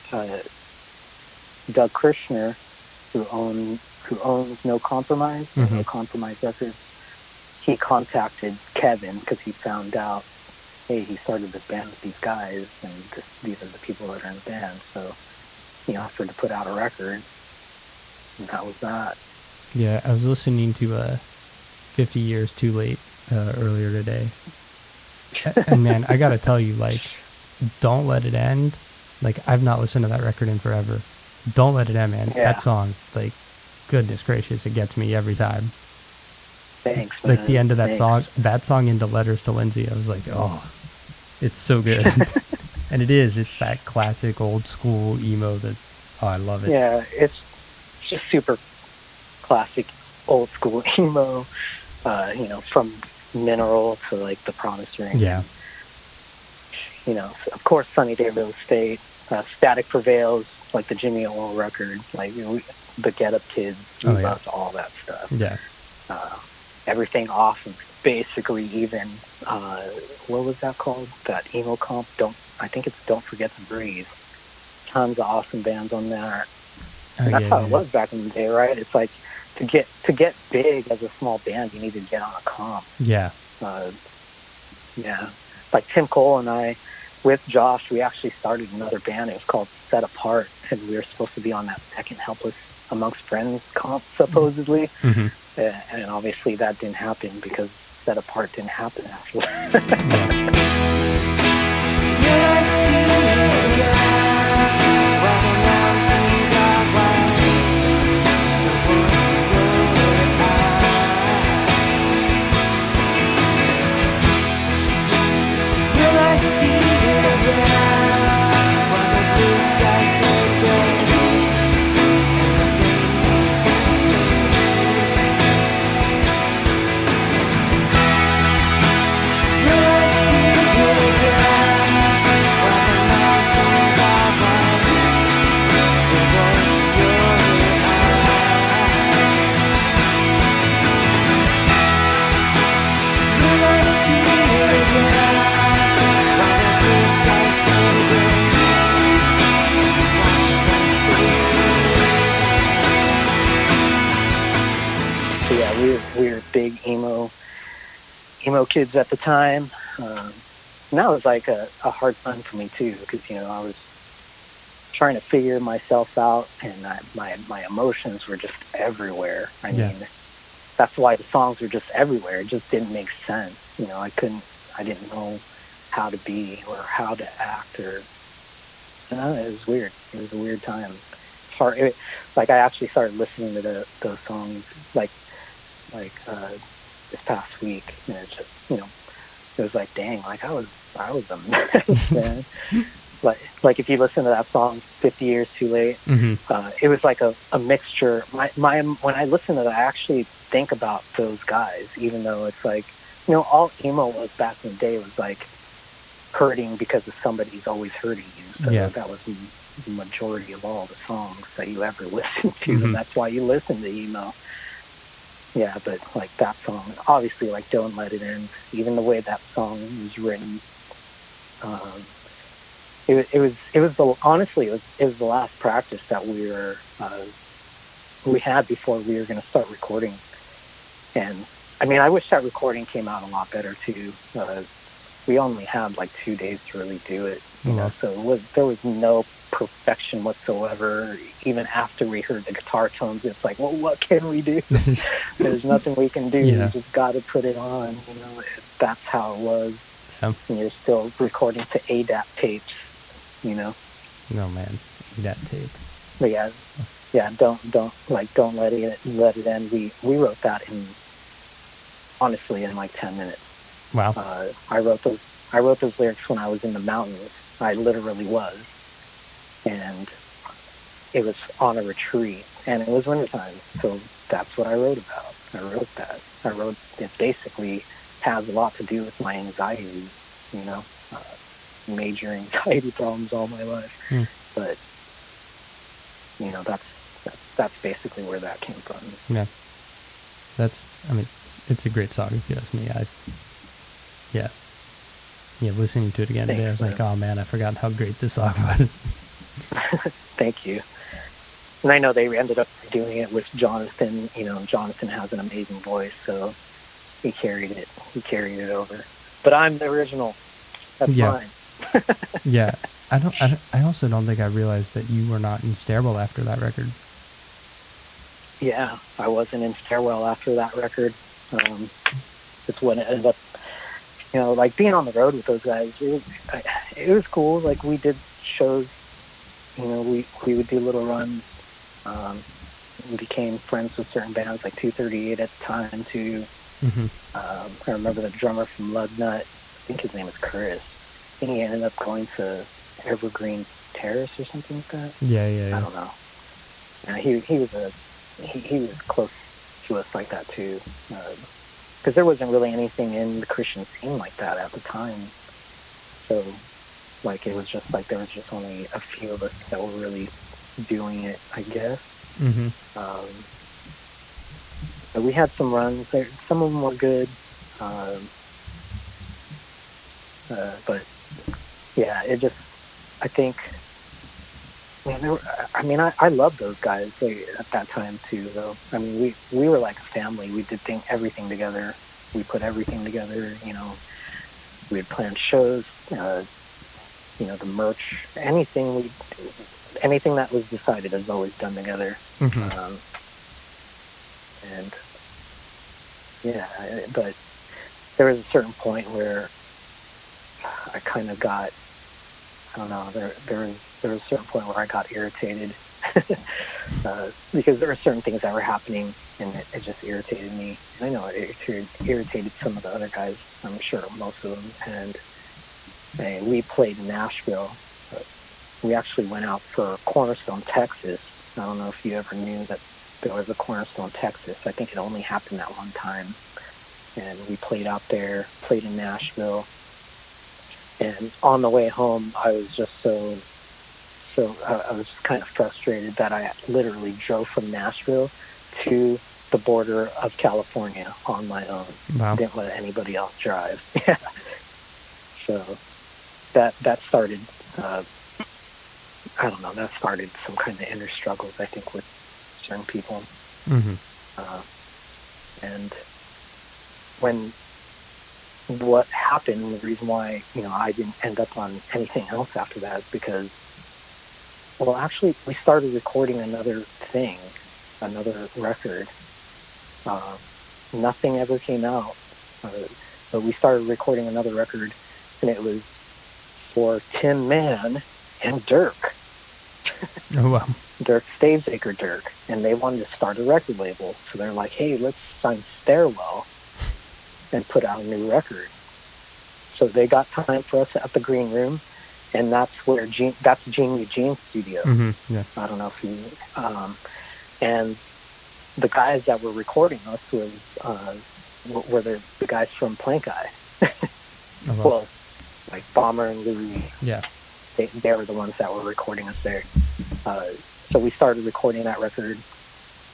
Speaker 1: Doug Krishner, who owns No Compromise, No Compromise Records, he contacted Kevin because he found out, hey, he started this band with these guys, and these are the people that are in the band. So he offered to put out a record, and that was that.
Speaker 14: Yeah, I was listening to 50 Years Too Late earlier today. And man, I gotta tell you, like, Don't Let It End, like, I've not listened to that record in forever. Don't Let It End, man.
Speaker 1: Yeah.
Speaker 14: That song, like, goodness gracious, it gets me every time.
Speaker 1: Thanks, man.
Speaker 14: Like, the end of that song into Letters to Lindsay, I was like, oh, it's so good. And it's that classic old school emo that, I love it.
Speaker 1: Yeah, it's just super classic old school emo, from Mineral to like The Promised Ring.
Speaker 14: Yeah.
Speaker 1: Of course, Sunny Day Real Estate, Static Prevails, like the Jimmy Owl record, like the Get Up Kids, we loved all that stuff.
Speaker 14: Yeah.
Speaker 1: Everything off of basically even, what was that called? That emo comp? I think it's Don't Forget to Breathe. Tons of awesome bands on there. And that's how it was back in the day, right? It's like, to get big as a small band, you need to get on a comp.
Speaker 14: Yeah.
Speaker 1: Like Tim Cole and I, with Josh, we actually started another band. It was called Set Apart, and we were supposed to be on that second Helpless Amongst Friends comp, supposedly. And obviously that didn't happen because Set Apart didn't happen after. We were big emo kids at the time. And that was like a hard time for me too, because I was trying to figure myself out, and my emotions were just everywhere. I mean, that's why the songs were just everywhere. It just didn't make sense. I didn't know how to be or how to act, or it was weird. It was a weird time. I actually started listening to those songs like this past week, and it's just, it was like, dang, like I was a mess, man. like if you listen to that song 50 Years Too Late, it was like a mixture. When I listen to that, I actually think about those guys, even though it's like, all emo was back in the day was like hurting because of somebody's always hurting you. So that was the majority of all the songs that you ever listened to, and that's why you listen to emo. Yeah, but like that song, obviously, like Don't Let It End, even the way that song was written, Honestly, it was the last practice that we had before we were going to start recording. And I mean, I wish that recording came out a lot better too. We only had like 2 days to really do it, you know, so there was no perfection whatsoever. Even after we heard the guitar tones, it's like, well, what can we do? There's nothing we can do.
Speaker 14: Yeah.
Speaker 1: You just got to put it on, you know. That's how it was.
Speaker 14: Yeah.
Speaker 1: And you're still recording to ADAT tapes, you know.
Speaker 14: No, man, ADAT tape.
Speaker 1: But yeah, don't let it end. We wrote that honestly in like 10 minutes.
Speaker 14: Wow.
Speaker 1: I wrote those lyrics when I was in the mountains. I literally was, and it was on a retreat, and it was wintertime, so that's what I wrote about. I wrote that. It basically has a lot to do with my anxiety, you know, major anxiety problems all my life. But you know, that's basically where that came from.
Speaker 14: Yeah, I mean, it's a great song if you ask me. Listening to it again today, I was like, oh man, I forgot how great this song was.
Speaker 1: Thank you. And I know they ended up doing it with Jonathan. You know, Jonathan has an amazing voice, so he carried it over. But I'm the original. That's fine.
Speaker 14: Yeah. I also don't think I realized that you were not in Stairwell after that record.
Speaker 1: Yeah, I wasn't in Stairwell after that record. It's when it ended up, you know, like being on the road with those guys. It was cool. Like we did shows, you know, we would do little runs. We became friends with certain bands like 238 at the time too. I remember the drummer from Lugnut, I think his name is Chris, and he ended up going to Evergreen Terrace or something like that.
Speaker 14: Yeah.
Speaker 1: I don't know. He was close to us like that too, because there wasn't really anything in the Christian scene like that at the time. So, like, it was just like there was just only a few of us that were really doing it, I guess. But we had some runs there. Some of them were good, but yeah, it just, I think, man, I loved those guys at that time too, though. I mean, we were like a family. We did everything together. We put everything together, you know. We had planned shows, you know, the merch, anything that was decided is always done together. And yeah, but there was a certain point where I kind of got, I don't know, there was a certain point where I got irritated because there were certain things that were happening, and it just irritated me. And I know it irritated some of the other guys, I'm sure most of them. And we played in Nashville. We actually went out for Cornerstone, Texas. I don't know if you ever knew that there was a Cornerstone, Texas. I think it only happened that one time. And we played out there, played in Nashville. And on the way home, I was just I was just kind of frustrated that I literally drove from Nashville to the border of California on my own.
Speaker 14: Wow.
Speaker 1: Didn't let anybody else drive. Yeah. So that started, I don't know, that started some kind of inner struggles, I think, with certain people. And what happened, the reason why, you know, I didn't end up on anything else after that is because, well, actually, we started recording another record. Nothing ever came out. But we started recording another record, and it was for Tin Man and Dirk.
Speaker 14: Oh, wow.
Speaker 1: Dirk Stavesacre Dirk. And they wanted to start a record label. So they're like, hey, let's sign Stairwell and put out a new record. So they got time for us at the Green Room, and that's where that's Gene Eugene's studio.
Speaker 14: Yeah.
Speaker 1: I don't know if you, and the guys that were recording us were the guys from Plank Eye. Well, like Bomber and Louie.
Speaker 14: Yeah.
Speaker 1: They were the ones that were recording us there. So we started recording that record,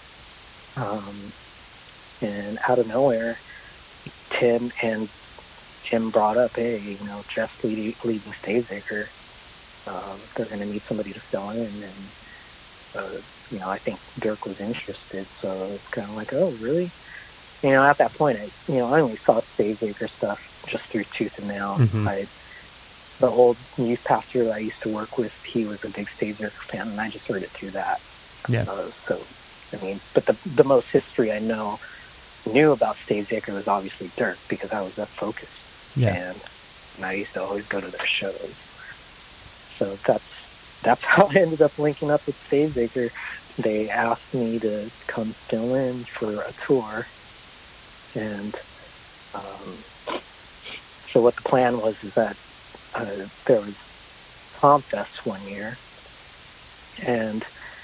Speaker 1: and out of nowhere, Tim and Tim brought up, hey, you know, Jeff's leading Stavesacre. They're going to need somebody to fill in, and you know, I think Dirk was interested, so it's kind of like, oh, really? You know, at that point, I only saw Stavesacre stuff just through tooth and nail. The old youth pastor that I used to work with, he was a big Stavesacre fan, and I just heard it through that.
Speaker 14: Yeah.
Speaker 1: So, I mean, but the most history I knew about Stavesacre was obviously Dirk, because I was that focused.
Speaker 14: Yeah.
Speaker 1: And I used to always go to their shows. So that's how I ended up linking up with Stavesacre. They asked me to come fill in for a tour, and so what the plan was is that there was Tomfest one year, and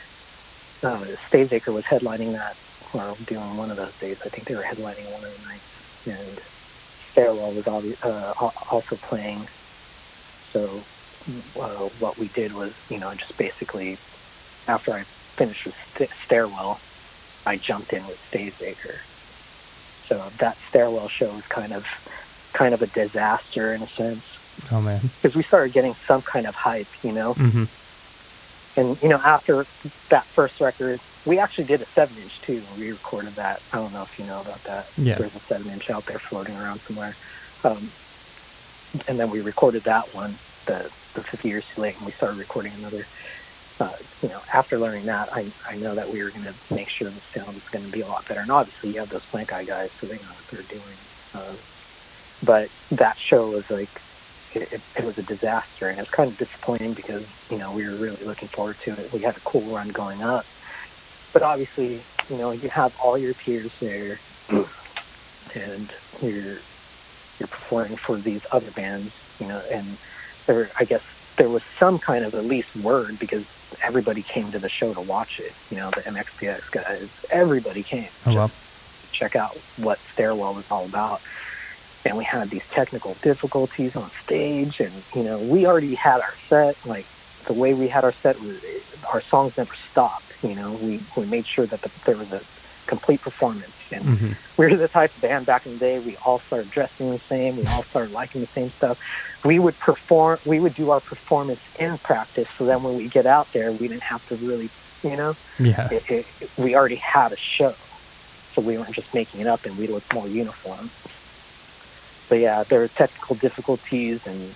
Speaker 1: Stavesacre was headlining that, or doing one of those days. I think they were headlining one of the nights, and Stairwell was also playing. So what we did was, you know, just basically, after I finished with Stairwell, I jumped in with Stavesacre. So that Stairwell show was kind of a disaster in a sense.
Speaker 14: Oh, man.
Speaker 1: Because we started getting some kind of hype, you know? And, you know, after that first record, we actually did a 7-inch, too. We recorded that. I don't know if you know about that.
Speaker 14: Yeah.
Speaker 1: There's a 7-inch out there floating around somewhere. And then we recorded that one, the 50 Years Too Late, and we started recording another. You know, after learning that, I know that we were going to make sure the sound was going to be a lot better. And obviously, you have those Plant Eye guys, so they know what they're doing. But that show was like, it was a disaster, and it was kind of disappointing because, you know, we were really looking forward to it. We had a cool run going up. But obviously, you know, you have all your peers there, and you're performing for these other bands, you know, and I guess there was some kind of at least word, because everybody came to the show to watch it. You know, the MXPX guys, everybody came
Speaker 14: to
Speaker 1: check out what Stairwell was all about. And we had these technical difficulties on stage, and, you know, we already had our set. Like, the way we had our set was, our songs never stopped. You know, we made sure that there was a complete performance. And we were the type of band back in the day, we all started dressing the same, we all started liking the same stuff. We would do our performance in practice, so then when we get out there, we didn't have to really, you know, we already had a show, so we weren't just making it up, and we looked more uniform. But yeah, there were technical difficulties, and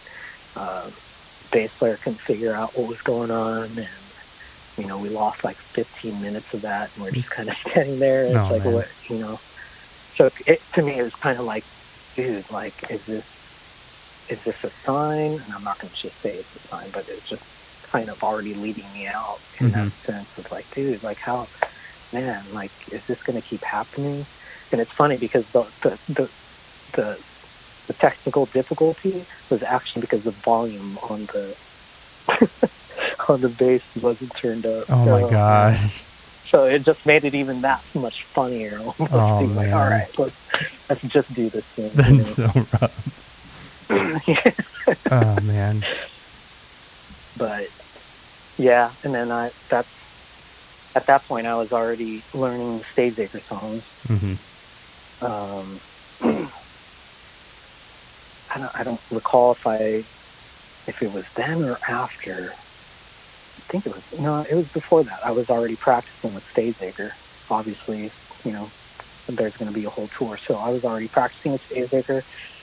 Speaker 1: bass player couldn't figure out what was going on, and, you know, we lost like 15 minutes of that, and we're just kind of standing there, and it's like, man. What, you know? So to me, it was kind of like, dude, like, is this a sign? And I'm not going to just say it's a sign, but it's just kind of already leading me out in that sense of like, dude, like, how, man, like, is this going to keep happening? And it's funny because the technical difficulty was actually because the volume on the on the bass wasn't turned up.
Speaker 14: Oh my god!
Speaker 1: So it just made it even that much funnier. Almost.
Speaker 14: Oh,
Speaker 1: man. Like, all right, let's just do this thing.
Speaker 14: That's so rough. Oh man! But
Speaker 1: yeah, and then at that point I was already learning the Stavesacre songs. I don't recall if it was then or after. I think it was before that. I was already practicing with Stavesacre. Obviously, you know, there's going to be a whole tour, so I was already practicing with Stavesacre.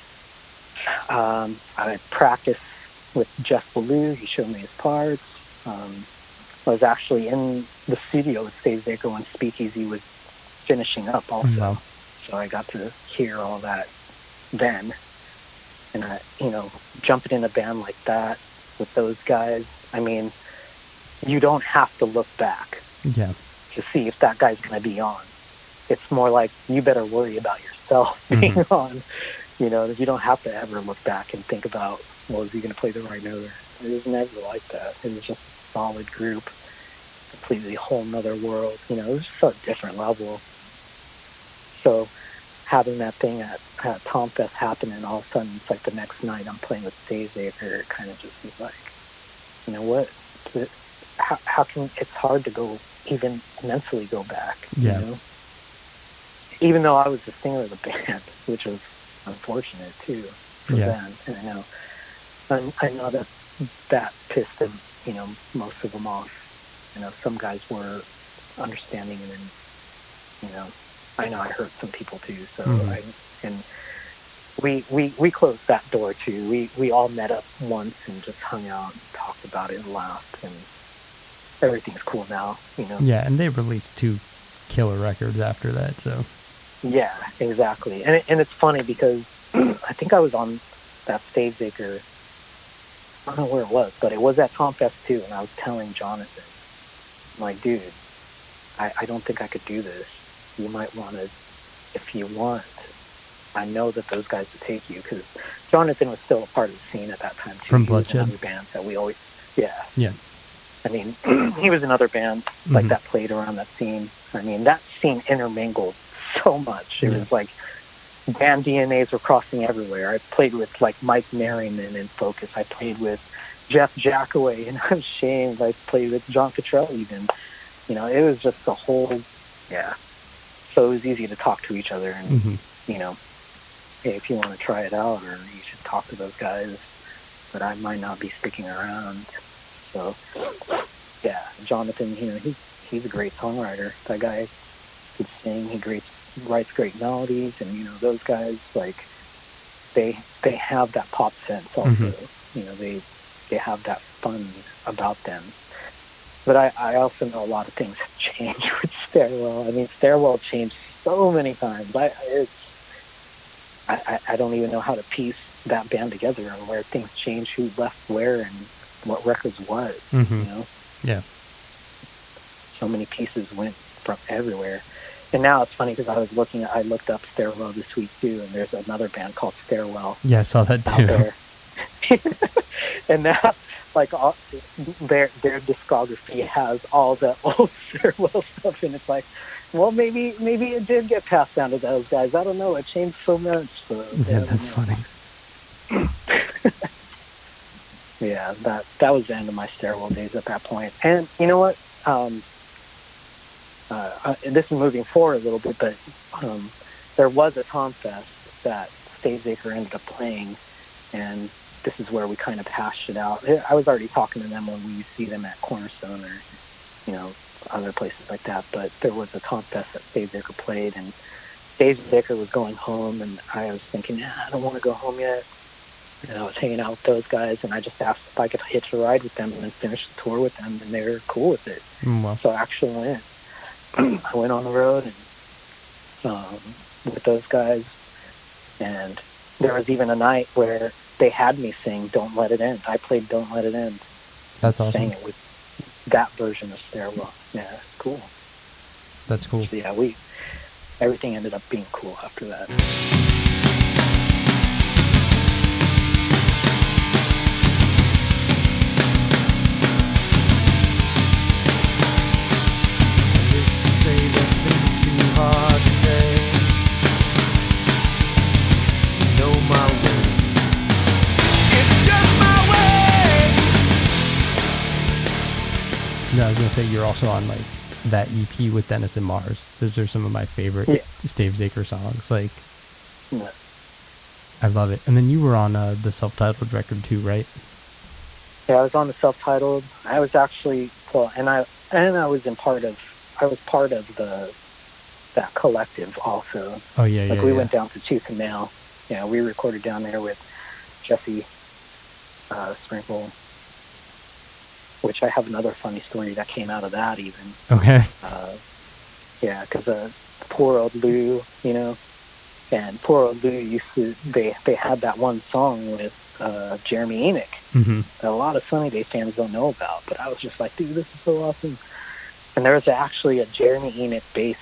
Speaker 1: I practiced with Jeff Ballou. He showed me his parts. I was actually in the studio with Stavesacre when Speakeasy was finishing up also. So I got to hear all that then. And, you know, jumping in a band like that with those guys, I mean, you don't have to look back to see if that guy's going to be on. It's more like you better worry about yourself being on. You know, you don't have to ever look back and think about, well, is he going to play the right note? It was never like that. It was just a solid group, completely whole nother world. You know, it was just a different level. So having that thing at Tomfest happen, and all of a sudden it's like the next night I'm playing with Stavesacre, it kind of just was like, you know what, how can, it's hard to go, even mentally go back, you know? Even though I was the singer of the band, which was unfortunate too. them. And I know that pissed them, most of them off. Some guys were understanding, and then, I know I hurt some people too. So we closed that door too. We all met up once and just hung out and talked about it and laughed, and everything's cool now.
Speaker 14: Yeah, and they released 2 killer records after that. So.
Speaker 1: Yeah, exactly. And it's funny because I think I was on that Stavesacre. I don't know where it was, but it was at Tomfest too. And I was telling Jonathan, I'm like, dude, I don't think I could do this. You might want to, if you want. I know that those guys would take you, because Jonathan was still a part of the scene at that time too.
Speaker 14: From Bloodshed.
Speaker 1: Other bands that we always,
Speaker 14: yeah.
Speaker 1: I mean, he was in other bands like that played around that scene. I mean, that scene intermingled so much. It was like band DNAs were crossing everywhere. I played with like Mike Merriman in Focus. I played with Jeff Jackaway and Unashamed. I played with John Cottrell even. It was just the whole, So it was easy to talk to each other and, hey, if you want to try it out, or you should talk to those guys, but I might not be sticking around. So, yeah, Jonathan, he's a great songwriter. That guy could sing. He writes great melodies, and those guys, like, they have that pop sense also. They have that fun about them. But I also know a lot of things have changed with Stairwell. I mean, Stairwell changed so many times. I don't even know how to piece that band together and where things changed, who left where, and what records what.
Speaker 14: Yeah.
Speaker 1: So many pieces went from everywhere. And now it's funny because I looked up Stairwell this week too, and there's another band called Stairwell.
Speaker 14: Yeah, I saw that too.
Speaker 1: And now, like, their discography has all the old Stairwell stuff, and it's like, well, maybe it did get passed down to those guys. I don't know. It changed so much. So,
Speaker 14: yeah, that's funny.
Speaker 1: Yeah, that was the end of my Stairwell days at that point. And you know what? This is moving forward a little bit, but there was a Tomfest that Stavesacre ended up playing, and this is where we kind of hashed it out. I was already talking to them when we see them at Cornerstone or, other places like that, but there was a Tomfest that Stavesacre played, and Stavesacre was going home, and I was thinking, I don't want to go home yet. And I was hanging out with those guys, and I just asked if I could hitch a ride with them and then finish the tour with them, and they were cool with it.
Speaker 14: Wow.
Speaker 1: So I actually went. I went on the road and with those guys, and there was even a night where they had me sing "Don't Let It End." I played "Don't Let It End."
Speaker 14: That's awesome.
Speaker 1: Sang it with that version of Stairwell. Yeah, it's cool.
Speaker 14: That's cool.
Speaker 1: So yeah, everything ended up being cool after that.
Speaker 15: Hard to say. You know my way. It's just my way.
Speaker 14: No, I was gonna say you're also on like that EP with Dennis and Mars. Those are some of my favorite Stavesacre songs. Like, I love it. And then you were on the self-titled record too, right?
Speaker 1: Yeah, I was on the self-titled. I was actually I was part of that collective also.
Speaker 14: Oh yeah,
Speaker 1: we went down to Tooth and Nail. Yeah, we recorded down there with Jesse Sprinkle, which I have another funny story that came out of that even.
Speaker 14: Okay.
Speaker 1: Yeah, because poor old Lou, and poor old Lou used to. They had that one song with Jeremy Enoch that a lot of Sunny Day fans don't know about. But I was just like, dude, this is so awesome. And there was actually a Jeremy Enoch bass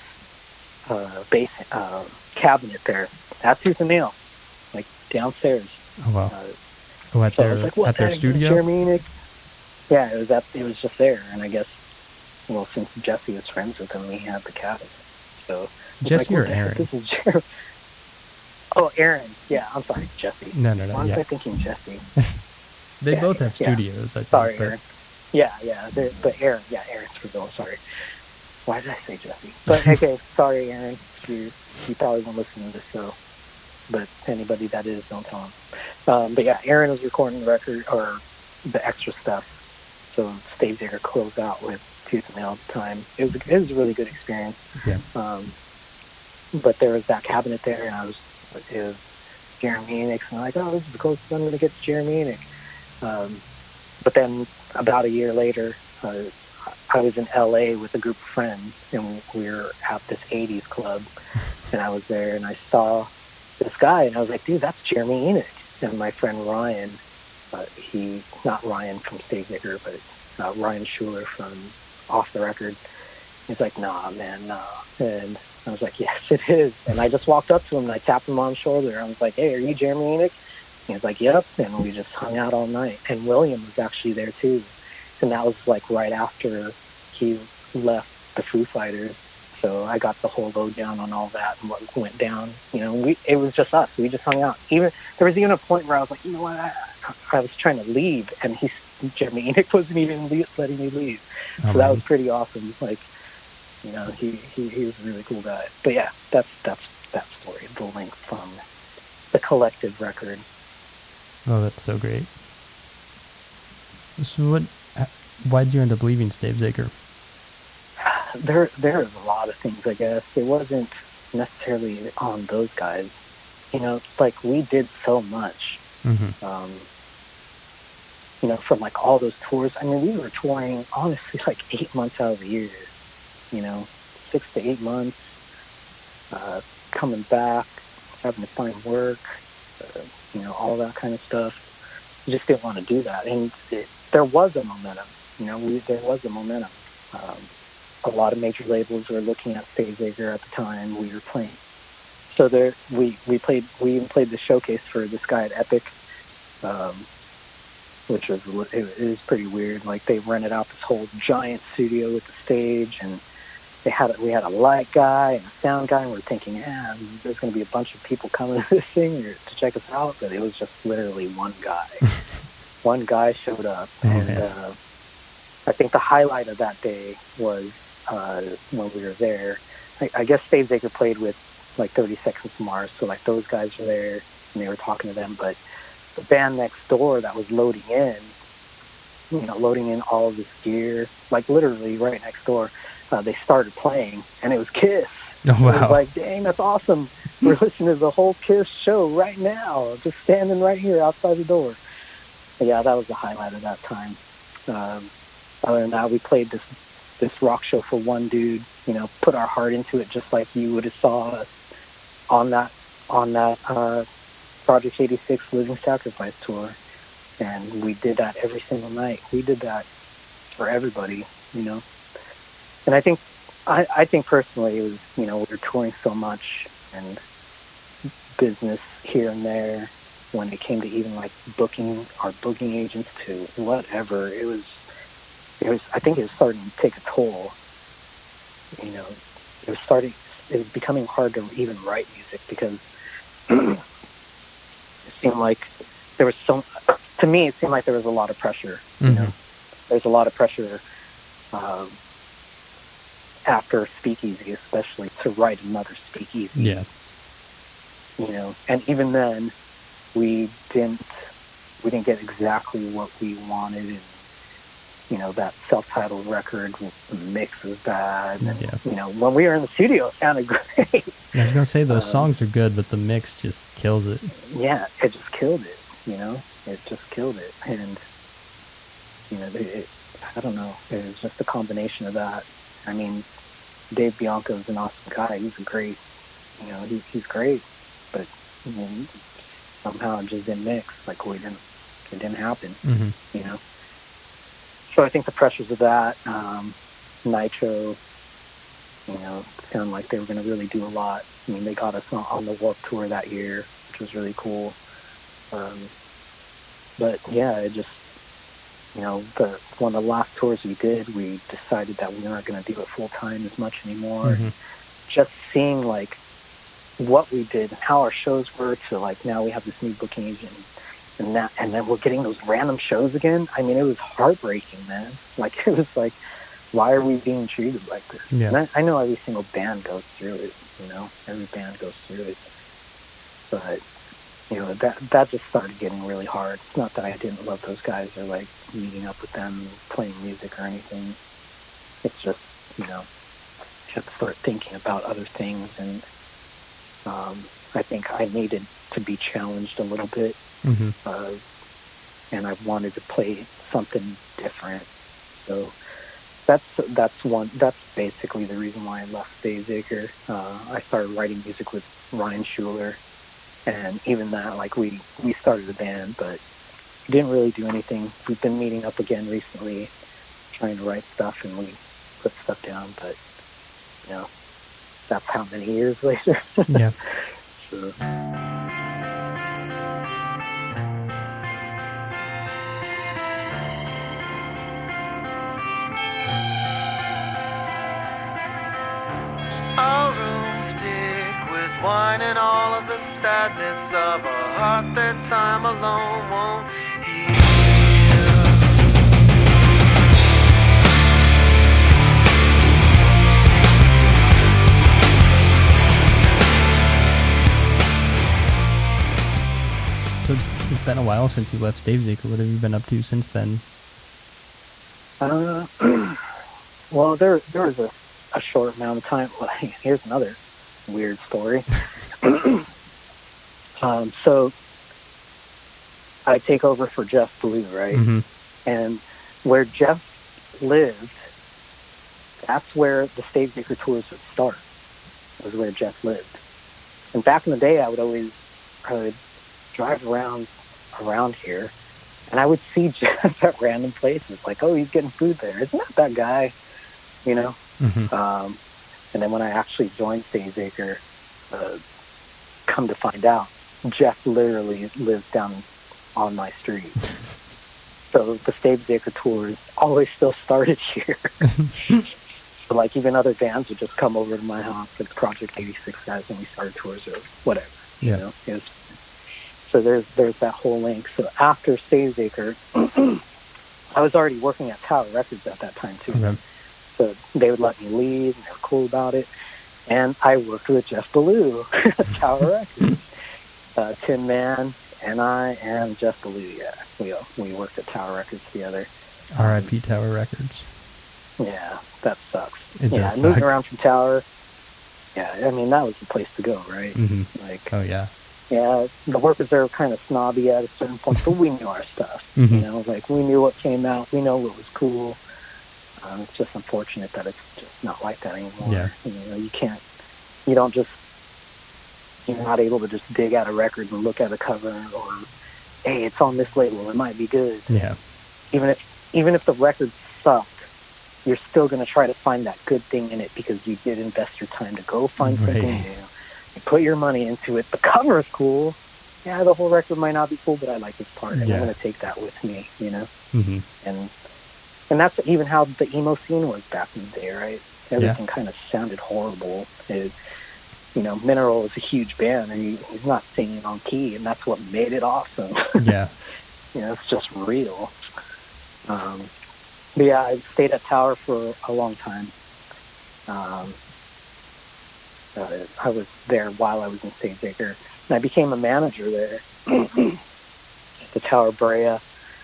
Speaker 1: cabinet there at Tooth and Nail, like downstairs.
Speaker 14: Oh wow! At their studio.
Speaker 1: Jeremy Enoch. Yeah, it was just there, and I guess, since Jesse was friends with him, he had the cabinet. So
Speaker 14: Jesse or Aaron?
Speaker 1: This is Jeremy. Oh, Aaron. Yeah, I'm sorry, Jesse.
Speaker 14: No.
Speaker 1: Why was I thinking Jesse?
Speaker 14: They both have studios. I think,
Speaker 1: sorry, Aaron. Yeah, but Aaron. Yeah, Aaron's for Bill. Sorry. Why did I say Jesse? But okay, sorry, Aaron. You probably won't listen to this, so but anybody that is, don't tell him. But yeah, Aaron was recording the record, or the extra stuff. So Stavesacre closed out with Tooth and Nail at the time. It was a really good experience.
Speaker 14: Yeah.
Speaker 1: But there was that cabinet there, and it was Jeremy Enix, and I'm like, oh, this is the closest I'm going to get to Jeremy Enix. But then about a year later, I was in LA with a group of friends, and we were at this 80s club, and I was there, and I saw this guy, and I was like, dude, that's Jeremy Enix. And my friend Ryan, not Ryan from Stavesacre, but Ryan Schuler from Off the Record, he's like, nah, man, nah. And I was like, yes, it is. And I just walked up to him, and I tapped him on the shoulder. I was like, hey, are you Jeremy Enix? He was like, yep. And we just hung out all night. And William was actually there, too. And that was, like, right after he left the Foo Fighters. So I got the whole lowdown on all that and what went down. You know, it was just us. We just hung out. There was even a point where I was like, you know what, I was trying to leave, and Jeremy Enix wasn't even letting me leave. So that was pretty awesome. Like, you know, he was a really cool guy. But yeah, that's that story, the link from the Collective record.
Speaker 14: Oh, that's so great. So why'd you end up leaving Stavesacre?
Speaker 1: There's a lot of things, I guess. It wasn't necessarily on those guys. You know, like, we did so much.
Speaker 14: Mm-hmm.
Speaker 1: You know, from like all those tours. I mean, we were touring honestly like 8 months out of the year. You know, 6 to 8 months. Coming back, having to find work. You know, all that kind of stuff. You just didn't want to do that, and there was a momentum. You know, there was a momentum. A lot of major labels were looking at Stavesacre at the time. We were playing. So we even played the showcase for this guy at Epic, which was pretty weird. Like, they rented out this whole giant studio with the stage, and we had a light guy and a sound guy, and we were thinking, there's going to be a bunch of people coming to this thing to check us out, but it was just literally one guy. One guy showed up, and I think the highlight of that day was when we were there. I guess Stavesacre played with like 30 Seconds to Mars, so like those guys were there and they were talking to them, but the band next door that was loading in all of this gear, like literally right next door, they started playing, and it was Kiss.
Speaker 14: Oh, wow.
Speaker 1: It was like, dang, that's awesome. We're listening to the whole Kiss show right now, just standing right here outside the door. But yeah, that was the highlight of that time. Other than that, we played this rock show for one dude, you know, put our heart into it, just like you would have saw us on that Project 86 Living Sacrifice tour. And we did that every single night. We did that for everybody, you know. And I think personally it was, you know, we were touring so much, and business here and there, when it came to even like booking our booking agents to whatever, it was I think it was starting to take a toll. You know, it was becoming hard to even write music, because it seemed like there was to me it seemed like there was a lot of pressure. You know, there's a lot of pressure after Speakeasy, especially, to write another Speakeasy.
Speaker 14: Yeah.
Speaker 1: You know, and even then we didn't get exactly what we wanted, and you know, that self-titled record, the mix was bad, and you know, when we were in the studio, it sounded great.
Speaker 14: Yeah, I was gonna say those songs are good, but the mix just kills it.
Speaker 1: Yeah, it just killed it. You know, it just killed it, and you know, I don't know. It was just a combination of that. I mean, Dave Bianco is an awesome guy. He's great. You know, he's great, but you know, somehow it just didn't mix. Like, it didn't happen.
Speaker 14: Mm-hmm.
Speaker 1: You know. So I think the pressures of that, Nitro, you know, sounded like they were going to really do a lot. I mean, they got us on the Warped Tour that year, which was really cool. But yeah, it just, you know, one of the last tours we did, we decided that we weren't going to do it full time as much anymore.
Speaker 14: Mm-hmm.
Speaker 1: Just seeing like what we did and how our shows were, to like, now we have this new booking agent, and then we're getting those random shows again. I mean, it was heartbreaking, man. Like, it was like, why are we being treated like this? Yeah. And I know every single band goes through it, you know, every band goes through it. But that just started getting really hard. It's not that I didn't love those guys or like meeting up with them, playing music or anything. It's just, you have to start thinking about other things, and I think I needed to be challenged a little bit, and I wanted to play something different. So that's basically the reason why I left Stavesacre. I started writing music with Ryan Schuler, and even that, like, we started a band, but didn't really do anything. We've been meeting up again recently, trying to write stuff, and we put stuff down, but that's how many years later.
Speaker 14: Yeah.
Speaker 1: So.
Speaker 15: A roomstick with wine and all of the sadness of a heart that time alone won't heal.
Speaker 14: So it's been a while since you left Stavesacre. What have you been up to since then?
Speaker 1: Well, there was a short amount of time. Well, here's another weird story. So I take over for Jeff Blue, right? And where Jeff lived, that's where the Stavesacre tours would start, was where Jeff lived. And back in the day, I would drive around here, and I would see Jeff at random places, like, oh, he's getting food there. Isn't that guy? And then when I actually joined Stavesacre, come to find out, Jeff literally lives down on my street. So the Stavesacre tours always still started here. So, like, even other bands would just come over to my house, like Project 86 guys, and we started tours or whatever.
Speaker 14: Yeah.
Speaker 1: So there's that whole link. So after Stavesacre, I was already working at Tower Records at that time too.
Speaker 14: Okay.
Speaker 1: So they would let me leave, and they were cool about it. And I worked with Jeff Ballou at Tower Records. Tin Man and I and Jeff Ballou, yeah. We worked at Tower Records together.
Speaker 14: R.I.P. Tower Records.
Speaker 1: Yeah, that sucks.
Speaker 14: It does
Speaker 1: moving
Speaker 14: suck.
Speaker 1: around from Tower. Yeah, I mean, that was the place to go, right? Like,
Speaker 14: oh, yeah.
Speaker 1: Yeah, the workers are kind of snobby at a certain point, but we knew our stuff. Like, we knew what came out. We know what was cool. It's just unfortunate that it's just not like that anymore.
Speaker 14: Yeah.
Speaker 1: You're not able to just dig out a record and look at a cover, or, hey, it's on this label, it might be good.
Speaker 14: Yeah.
Speaker 1: Even if the record sucked, you're still going to try to find that good thing in it because you did invest your time to go find something new. You put your money into it. The cover is cool. Yeah, the whole record might not be cool, but I like this part, and I'm going to take that with me, And that's even how the emo scene was back in the day, right? Everything kind of sounded horrible. Mineral was a huge band, and he's not singing on key, and that's what made it awesome.
Speaker 14: Yeah.
Speaker 1: It's just real. But yeah, I stayed at Tower for a long time. I was there while I was in Stavesacre, and I became a manager there at the Tower Brea.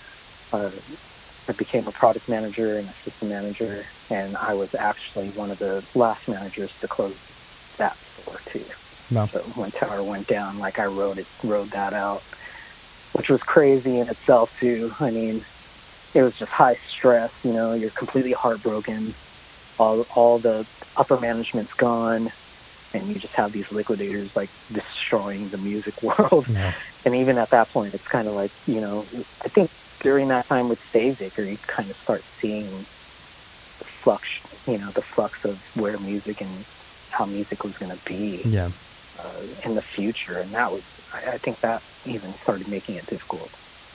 Speaker 1: I became a product manager and assistant manager, and I was actually one of the last managers to close that store too.
Speaker 14: Wow.
Speaker 1: So when Tower went down, like, I rode that out, which was crazy in itself too. I mean, it was just high stress. You're completely heartbroken. All the upper management's gone, and you just have these liquidators, like, destroying the music world.
Speaker 14: Yeah.
Speaker 1: And even at that point, it's kind of like, I think during that time with Stavesacre, you kind of start seeing the flux of where music and how music was going to be in the future. And that was, I think that even started making it difficult.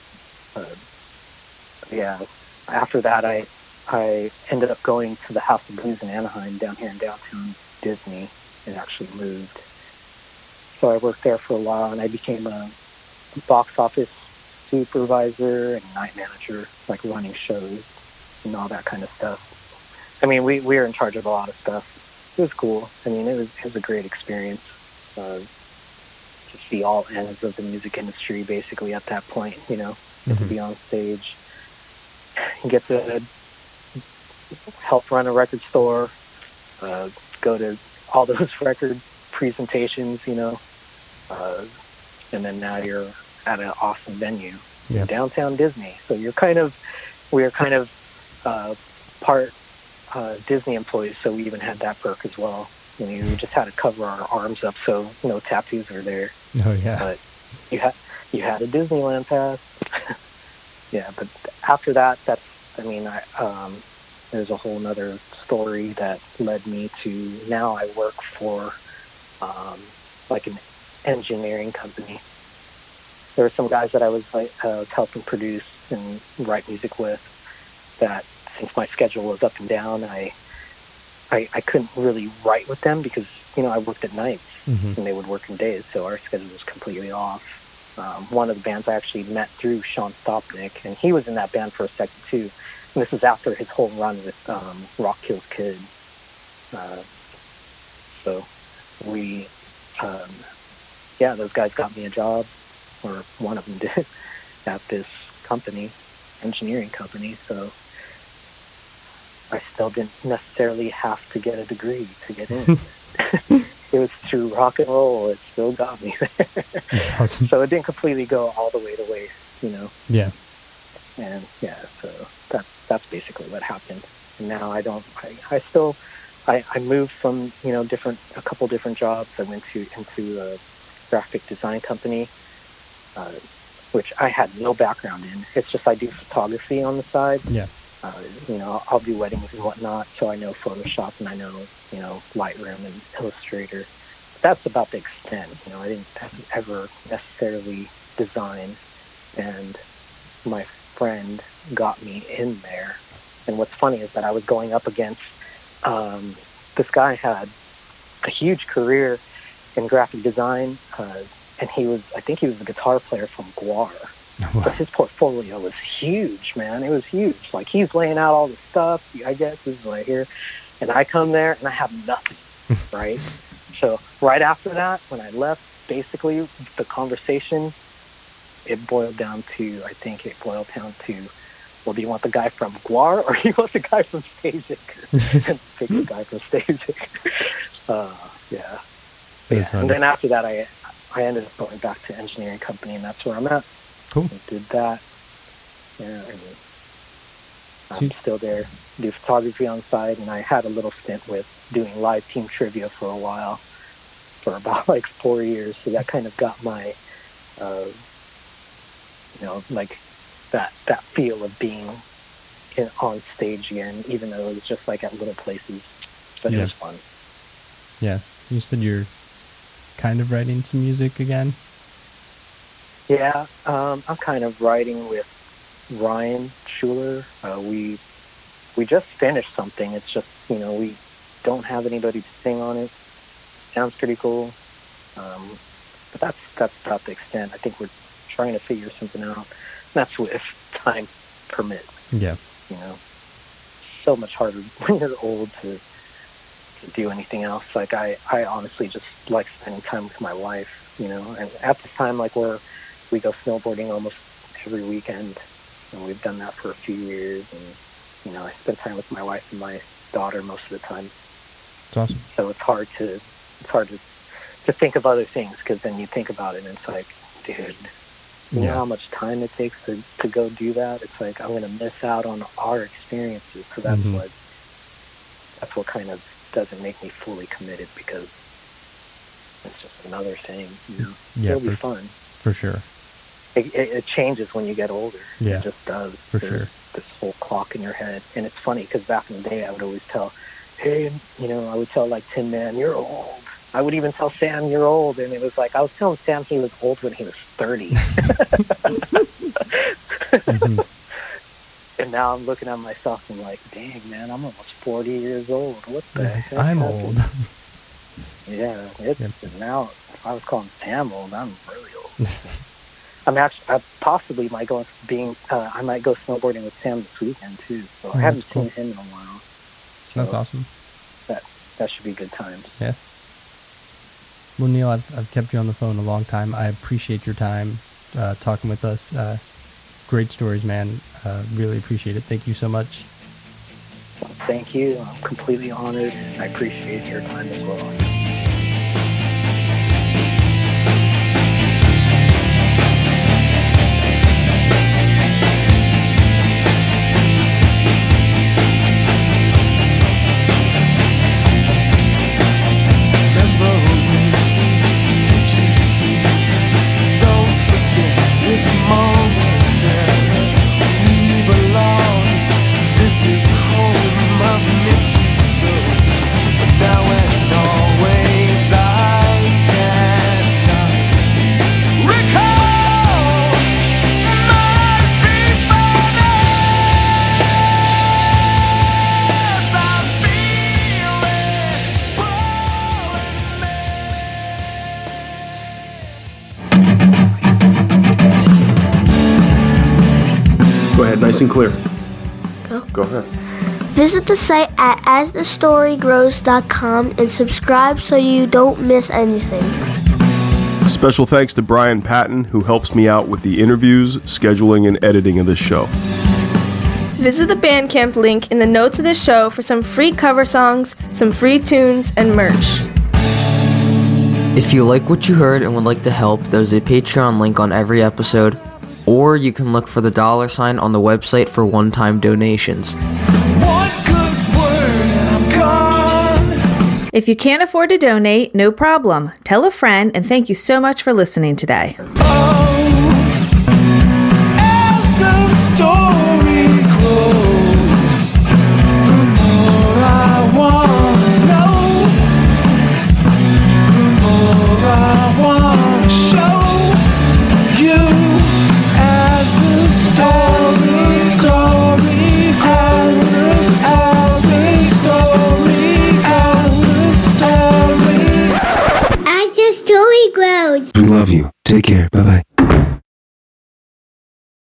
Speaker 1: After that, I ended up going to the House of Blues in Anaheim, down here in downtown Disney. It actually moved. So I worked there for a while, and I became a box office supervisor and night manager, like running shows and all that kind of stuff. I mean, we were in charge of a lot of stuff. It was cool. I mean, it was a great experience. to see all ends of the music industry basically at that point, you know, to be on stage. You get to help run a record store, go to all those record presentations, you know, and then now you're at an awesome venue, downtown Disney. So we are kind of part Disney employees, so we even had that perk as well. You know, we just had to cover our arms up so no tattoos were there.
Speaker 14: Oh yeah.
Speaker 1: But you had a Disneyland pass. Yeah, but after that, there's a whole nother story that led me to now I work for like an engineering company. There were some guys that I was helping produce and write music with that since my schedule was up and down, I couldn't really write with them because, you know, I worked at nights and they would work in days, so our schedule was completely off. One of the bands I actually met through Sean Stopnick, and he was in that band for a second too. And this was after his whole run with Rock Kills Kid. So we, those guys got me a job, or one of them did, at this company, engineering company. So I still didn't necessarily have to get a degree to get in. It was through rock and roll. It still got me there. Awesome. So it didn't completely go all the way to waste, you know.
Speaker 14: Yeah.
Speaker 1: And so that's basically what happened. And now I moved from, you know, a couple different jobs. I went into a graphic design company, which I had no background in. It's just I do photography on the side.
Speaker 14: Yeah.
Speaker 1: You know, I'll do weddings and whatnot, so I know Photoshop and I know, you know, Lightroom and Illustrator. But that's about the extent. You know, I didn't ever necessarily design, and my friend got me in there. And what's funny is that I was going up against this guy had a huge career in graphic design, and I think he was the guitar player from Gwar. Wow. But his portfolio was huge, man. It was huge. Like, he's laying out all the stuff. I guess this is right here. And I come there, and I have nothing, right? So right after that, when I left, basically the conversation, it boiled down to, well, do you want the guy from Gwar or do you want the guy from Stasic? And pick the guy from Stasic. And then after that, I ended up going back to engineering company, and that's where I'm at.
Speaker 14: Cool.
Speaker 1: I did that. Yeah, and I'm still there. Do photography on the side, and I had a little stint with doing live team trivia for a while, for about like 4 years. So that kind of got my, like that feel of being on stage again, even though it was just like at little places. But it was fun.
Speaker 14: Yeah. You said you're kind of writing some music again?
Speaker 1: Yeah, I'm kind of writing with Ryan Schuler. We just finished something. It's just, you know, we don't have anybody to sing on it. Sounds pretty cool. But that's about the extent. I think we're trying to figure something out. That's if time permits.
Speaker 14: Yeah.
Speaker 1: You know, so much harder when you're old to do anything else. Like, I honestly just like spending time with my wife, you know. And at this time, like, we go snowboarding almost every weekend, and we've done that for a few years. And, you know, I spend time with my wife and my daughter most of the time.
Speaker 14: That's awesome.
Speaker 1: So it's hard to think of other things, because then you think about it and it's like, dude, you know how much time it takes to go do that? It's like, I'm going to miss out on our experiences. So that's what kind of doesn't make me fully committed, because it's just another thing, you know.
Speaker 14: Yeah,
Speaker 1: it'll be fun.
Speaker 14: For sure.
Speaker 1: It changes when you get older.
Speaker 14: Yeah,
Speaker 1: it just does.
Speaker 14: For sure.
Speaker 1: This whole clock in your head. And it's funny, because back in the day, I would always tell, hey, you know, I would tell, like, Tin Man, you're old. I would even tell Sam, you're old. And it was like, I was telling Sam he was old when he was 30. And now I'm looking at myself and like, dang, man, I'm almost 40 years old. What the heck?
Speaker 14: I'm old.
Speaker 1: Yeah, now, if I was calling Sam old, I'm really old. I possibly might go I might go snowboarding with Sam this weekend too. So I haven't seen him in a while. So
Speaker 14: that's awesome.
Speaker 1: That should be good times.
Speaker 14: Yeah. Well, Neil, I've kept you on the phone a long time. I appreciate your time talking with us. Great stories, man. Really appreciate it. Thank you so much.
Speaker 1: Thank you. I'm completely honored. I appreciate your time as well.
Speaker 16: Nice and clear. Go ahead.
Speaker 17: Visit the site at asthestorygrows.com and subscribe so you don't miss anything.
Speaker 16: Special thanks to Brian Patton, who helps me out with the interviews, scheduling, and editing of this show.
Speaker 18: Visit the Bandcamp link in the notes of this show for some free cover songs, some free tunes, and merch.
Speaker 19: If you like what you heard and would like to help, there's a Patreon link on every episode, or you can look for the $sign on the website for one-time donations.
Speaker 20: If you can't afford to donate, no problem. Tell a friend, and thank you so much for listening today.
Speaker 11: We love you. Take care. Bye-bye.